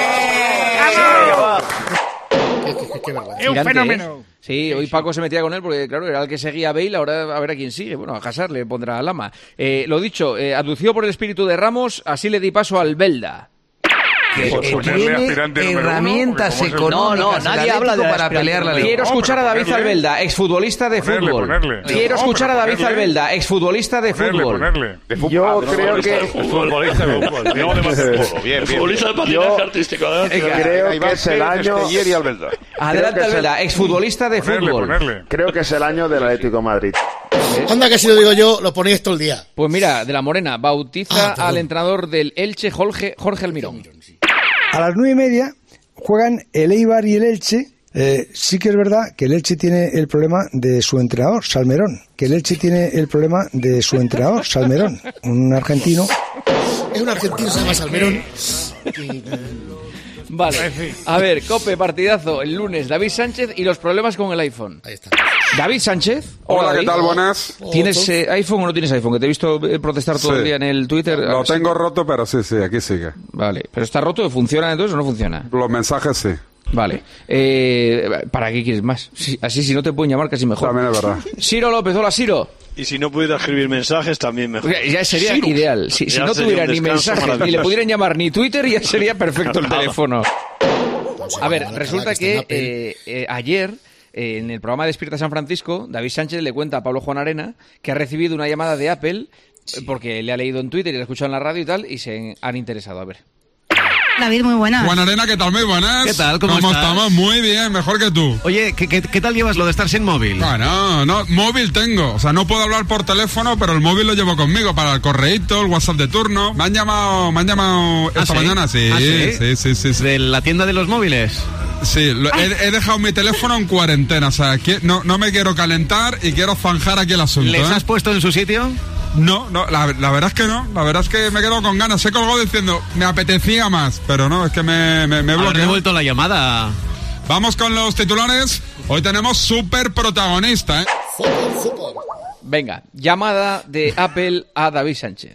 Qué, qué- qué vergüenza. Es un Quirante, fenómeno. ¿eh? Sí, hoy Paco se metía con él porque, claro, era el que seguía a Bale, ahora a ver a quién sigue. Bueno, a Hazard le pondrá a Lama. Eh, lo dicho, eh, abducido por el espíritu de Ramos, así le di paso al Belda. que Por ponerle tiene aspirante número uno, herramientas porque como es el- económicas. No, no, nadie habla de para pelear la liga. Quiero escuchar a David ponerle. Albelda, exfutbolista de Ponerle, fútbol. ponerle. Quiero No, escuchar a pero David ponerle. Albelda, exfutbolista de Ponerle, fútbol. ponerle. Yo creo que... Futbolista de fútbol. Digamos de waterpolo. Bien, bien. Futbolista de patinaje artístico. ¿eh? Creo que es el año... Esteller y Albelda. Adelante, Creo que Albelda, exfutbolista de Ponerle, fútbol. ponerle. Creo que es el año del Atlético de Madrid. Anda que si lo digo yo, lo ponéis todo el día. Pues mira, de la Morena, bautiza Ah, perdón. al entrenador del Elche, Jorge, Jorge Almirón. A las nueve y media juegan el Eibar y el Elche. Eh, sí que es verdad que el Elche tiene el problema de su entrenador, Salmerón. Que el Elche tiene el problema de su entrenador, Salmerón. Un argentino. Es un argentino, se llama Salmerón. Vale, a ver, Cope, partidazo, el lunes, David Sánchez y los problemas con el iPhone. Ahí está. David Sánchez. Hola, David. ¿qué tal? Buenas. ¿Tienes eh, iPhone o no tienes iPhone? Que te he visto eh, protestar todo Sí. el día en el Twitter. Lo tengo roto, pero sí, sí, aquí sigue. Vale, pero está roto, ¿funciona entonces o no funciona? Los mensajes sí. Vale. Eh, ¿Para qué quieres más? Sí, así si no te pueden llamar casi mejor. También es verdad. Ciro López, hola Ciro. Y si no pudiera escribir mensajes, también mejor. Ya sería Ciro. ideal. Si, si Ya no sería tuviera un ni descanso mensajes, ni le maravilloso. pudieran llamar ni Twitter, ya sería perfecto el Nada. teléfono. A ver, Ojalá resulta que esté en que eh, eh, ayer, eh, en el programa Despierta San Francisco, David Sánchez le cuenta a Pablo Juan Arena que ha recibido una llamada de Apple, eh, porque le ha leído en Twitter y le ha escuchado en la radio y tal, y se han interesado. A ver. David, muy buenas. Juan Arena, ¿qué tal? Muy buenas. ¿Qué tal? ¿Cómo estás? estamos? Muy bien, mejor que tú. Oye, ¿qué, qué, qué tal llevas lo de estar sin móvil? Bueno, no, móvil tengo. O sea, no puedo hablar por teléfono, pero el móvil lo llevo conmigo para el correíto, el WhatsApp de turno. Me han llamado, me han llamado ¿Ah, esta sí? mañana, sí, ¿Ah, sí? sí, sí, sí, sí. ¿De la tienda de los móviles? Sí, lo- he, he dejado mi teléfono en cuarentena, o sea, que no, no me quiero calentar y quiero zanjar aquí el asunto. ¿Les ¿eh? has puesto en su sitio? No, no, la, la verdad es que no, la verdad es que me quedo con ganas. He colgado diciendo, me apetecía más, pero no, es que me, me, me he Habré bloqueado. devuelto la llamada. Vamos con los titulares. Hoy tenemos súper protagonista, ¿eh? Venga, llamada de Apple a David Sánchez.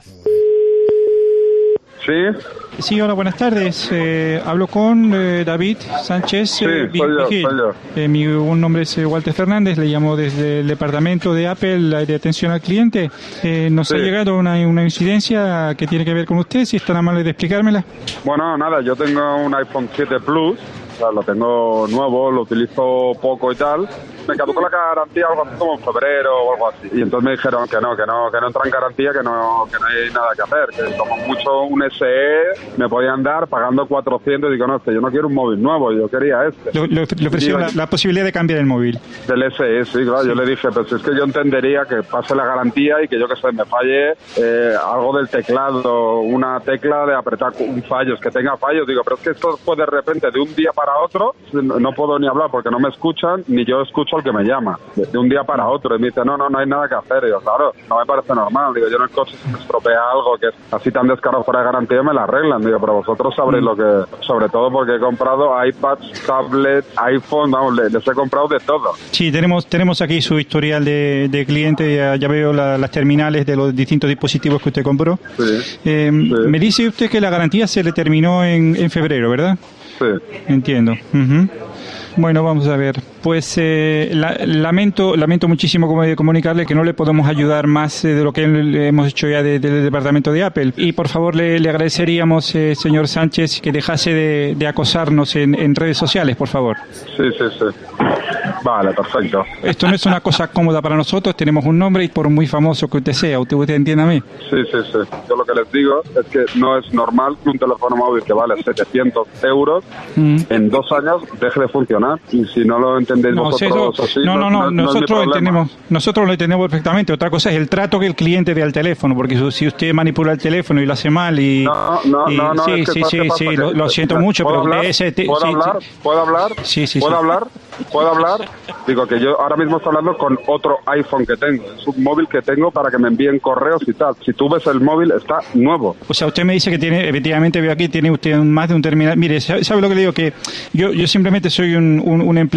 ¿Sí? Sí, hola, buenas tardes. Eh, hablo con eh, David Sánchez. Sí, eh, soy yo, Vigil. soy yo. Eh, mi un nombre es eh, Walter Fernández, le llamo desde el departamento de Apple de atención al cliente. Eh, nos Sí. ha llegado una, una incidencia que tiene que ver con usted, si es tan amable de explicármela. Bueno, nada, yo tengo un iPhone siete Plus, o sea, lo tengo nuevo, lo utilizo poco y tal. Me caducó la garantía algo así como en febrero o algo así. Y entonces me dijeron que no, que no, que no entra en garantía, que no, que no hay nada que hacer, que como mucho un S E me podían dar pagando cuatrocientos. Y digo, no, es que yo no quiero un móvil nuevo, yo quería este. Le, le- le ofreció Digo, la, la posibilidad de cambiar el móvil. Del S E, sí, claro, yo le dije, pues es que yo entendería que pase la garantía y que yo que sé, me falle eh, algo del teclado, una tecla de apretar un fallo, es que tenga fallos. Digo, pero es que esto fue de repente, de un día para otro, no, no puedo ni hablar porque no me escuchan, ni yo escucho al que me llama, de, de un día para otro. Y me dice, no, no, no hay nada que hacer. Y digo, claro, no me parece normal. Digo, yo en el coche si me estropea algo que es así tan descarado fuera de garantía, me la arreglan. Digo, pero vosotros sabréis lo que, sobre todo porque he comprado iPads, tablets, iPhone, vamos, les, les he comprado de todo. Sí, tenemos tenemos aquí su historial de, de cliente, ya, ya veo la- las terminales de los distintos dispositivos que usted compró. Sí. Eh, Me dice usted que la garantía se le terminó en, en febrero, ¿verdad? Sí. Entiendo. Ujú. Bueno, vamos a ver. Pues eh, la- lamento lamento muchísimo como- comunicarle que no le podemos ayudar más eh, de lo que le hemos hecho ya de- del departamento de Apple. Y por favor le, le agradeceríamos, eh, señor Sánchez, que dejase de, de acosarnos en, en redes sociales, por favor. Sí, sí, sí. Vale, perfecto. Esto no es una cosa cómoda para nosotros, tenemos un nombre y por muy famoso que usted sea, usted, usted entiéndame. Sí, sí, sí. Yo lo que les digo es que no es normal que un teléfono móvil que vale setecientos euros Mm. en dos años deje de funcionar. Y si no lo entendéis No, si vosotros eso- así, no, no, no, es mi nosotros lo problema. entendemos, nosotros lo entendemos perfectamente. Otra cosa es el trato que el cliente dé al teléfono, porque su- si usted manipula el teléfono y lo hace mal y, No, no, y- no, no, sí, es que sí, ¿sabes sí, qué pasa? sí, Que- lo, lo siento mucho, ¿Puedo pero hablar? ese te- ¿Puedo sí, hablar? sí. ¿Puedo hablar? Sí, sí, ¿Puedo sí. hablar? ¿Puedo hablar? Digo que yo ahora mismo estoy hablando con otro iPhone que tengo. Es un móvil que tengo para que me envíen correos y tal. Si tú ves el móvil, está nuevo. O sea, usted me dice que tiene, efectivamente veo aquí, tiene usted un- más de un terminal. Mire, ¿sabe sabe lo que le digo? Que yo, yo simplemente soy un, un, un empleado y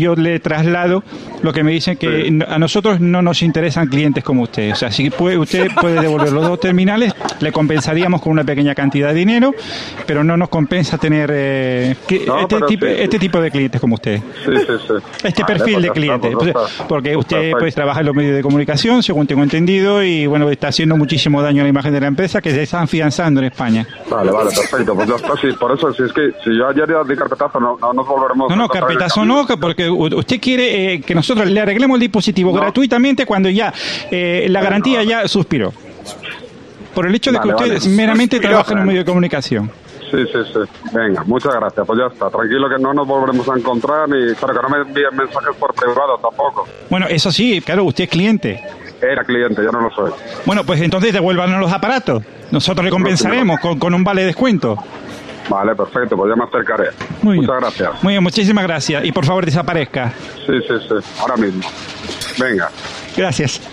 yo le traslado lo que me dicen, que Sí. a nosotros no nos interesan clientes como usted. O sea, si puede, usted puede devolver los dos terminales, le compensaríamos con una pequeña cantidad de dinero, pero no nos compensa tener eh, que- No, este, pero tipo, sí. este tipo de clientes como usted. Sí, sí, sí. Este Vale, perfil pues de ya cliente. está, pues ya Entonces, está. porque usted Perfecto. pues trabaja en los medios de comunicación, según tengo entendido, y bueno, está haciendo muchísimo daño a la imagen de la empresa, que se está afianzando en España. Vale, vale, perfecto. Pues ya está, sí. Por eso, si es que si yo ayer ya di carpetazo, no, no nos volveremos No, a no, encontrar en el carpetazo camino. no, que porque u- usted quiere eh, que nosotros le arreglemos el dispositivo gratuitamente cuando ya eh, la garantía ya suspiró. Por el hecho de que Vale, usted vale. meramente Suspiró. trabaja en un medio de comunicación. Sí, sí, sí. Venga, muchas gracias. Pues ya está. Tranquilo que no nos volveremos a encontrar ni... Pero que no me envíen mensajes por privado tampoco. Bueno, eso sí, claro, usted es cliente. Era cliente, ya no lo soy. Bueno, pues entonces devuélvanos los aparatos. Nosotros le compensaremos con, con un vale de descuento. Vale, perfecto. Pues ya me acercaré. Muy bien. Muchas gracias. Muy bien, muchísimas gracias. Y por favor desaparezca. Sí, sí, sí. Ahora mismo. Venga. Gracias.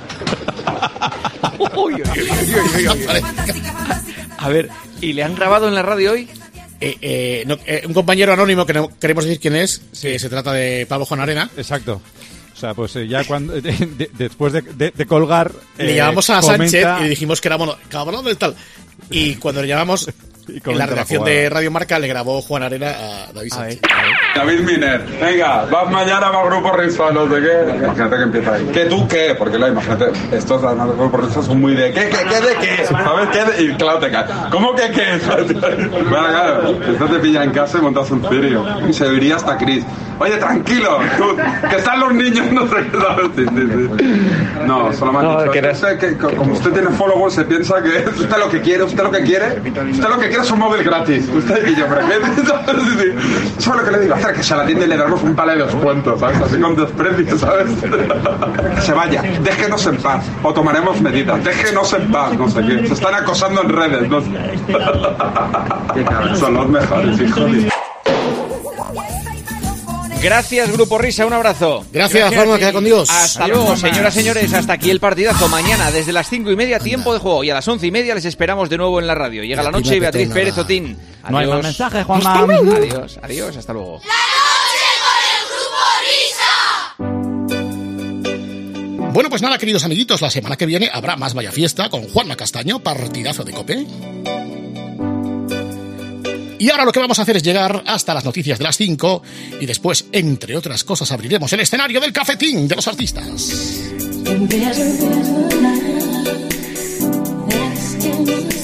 Uy, uy, uy, uy, uy, uy. A ver, ¿y le han grabado en la radio hoy? Eh, eh, no, eh, un compañero anónimo que no queremos decir quién es, eh, se trata de Pablo Juan Arena. Exacto. O sea, pues eh, ya cuando de- de- después de, de- de colgar... Le eh, llamamos a comenta- Sánchez y le dijimos que era mono, cabrón del tal. Y cuando le llamamos, en comenta la la redacción jugada. de Radio Marca le grabó Juan Arena a David Sánchez. David Miner, venga, vas mañana para Grupo Risa, no sé qué. Imagínate que empieza ahí. ¿Qué tú qué? Porque la imagínate, estos además de Grupo Risa son muy de ¿qué, qué, qué de qué? ¿Sabes qué? de- Y claro, te cae. ¿Cómo que qué? Bueno, claro, esto te pilla en casa y montas un cirio. Y se oiría hasta Chris. Oye, tranquilo, tú, que están los niños, no sé qué, ¿sabes? Sí, sí, sí. No, solo me han No, dicho, que era- usted que, co- como usted tiene followers, se piensa que usted lo que quiere, usted lo que quiere, usted lo que quiere es un móvil gratis. Usted y yo, pero ¿qué? ¿Sabes? Sí, sí. Eso es lo que le digo, acérquese a la tienda y le damos un palo de descuento, ¿sabes? Así con desprecio, ¿sabes? Que se vaya, déjenos en paz, o tomaremos medidas, déjenos en paz, no sé qué. Se están acosando en redes, no sé. Son los mejores, hijos de... Gracias, Grupo Risa, un abrazo. Gracias, Juanma, queda con Dios. Hasta Adiós, luego, Juanma. señoras, señores, hasta aquí el partidazo. Mañana, desde las cinco y media, tiempo de juego. Y a las once y media les esperamos de nuevo en la radio. Llega la noche y Beatriz Pérez Otín. No hay más Adiós. mensajes, Juanma. Adiós, adiós, hasta luego. Bueno, pues nada, queridos amiguitos, la semana que viene habrá más Vaya Fiesta con Juanma Castaño, partidazo de COPE. Y ahora lo que vamos a hacer es llegar hasta las noticias de las cinco y después, entre otras cosas, abriremos el escenario del cafetín de los artistas. Empieza a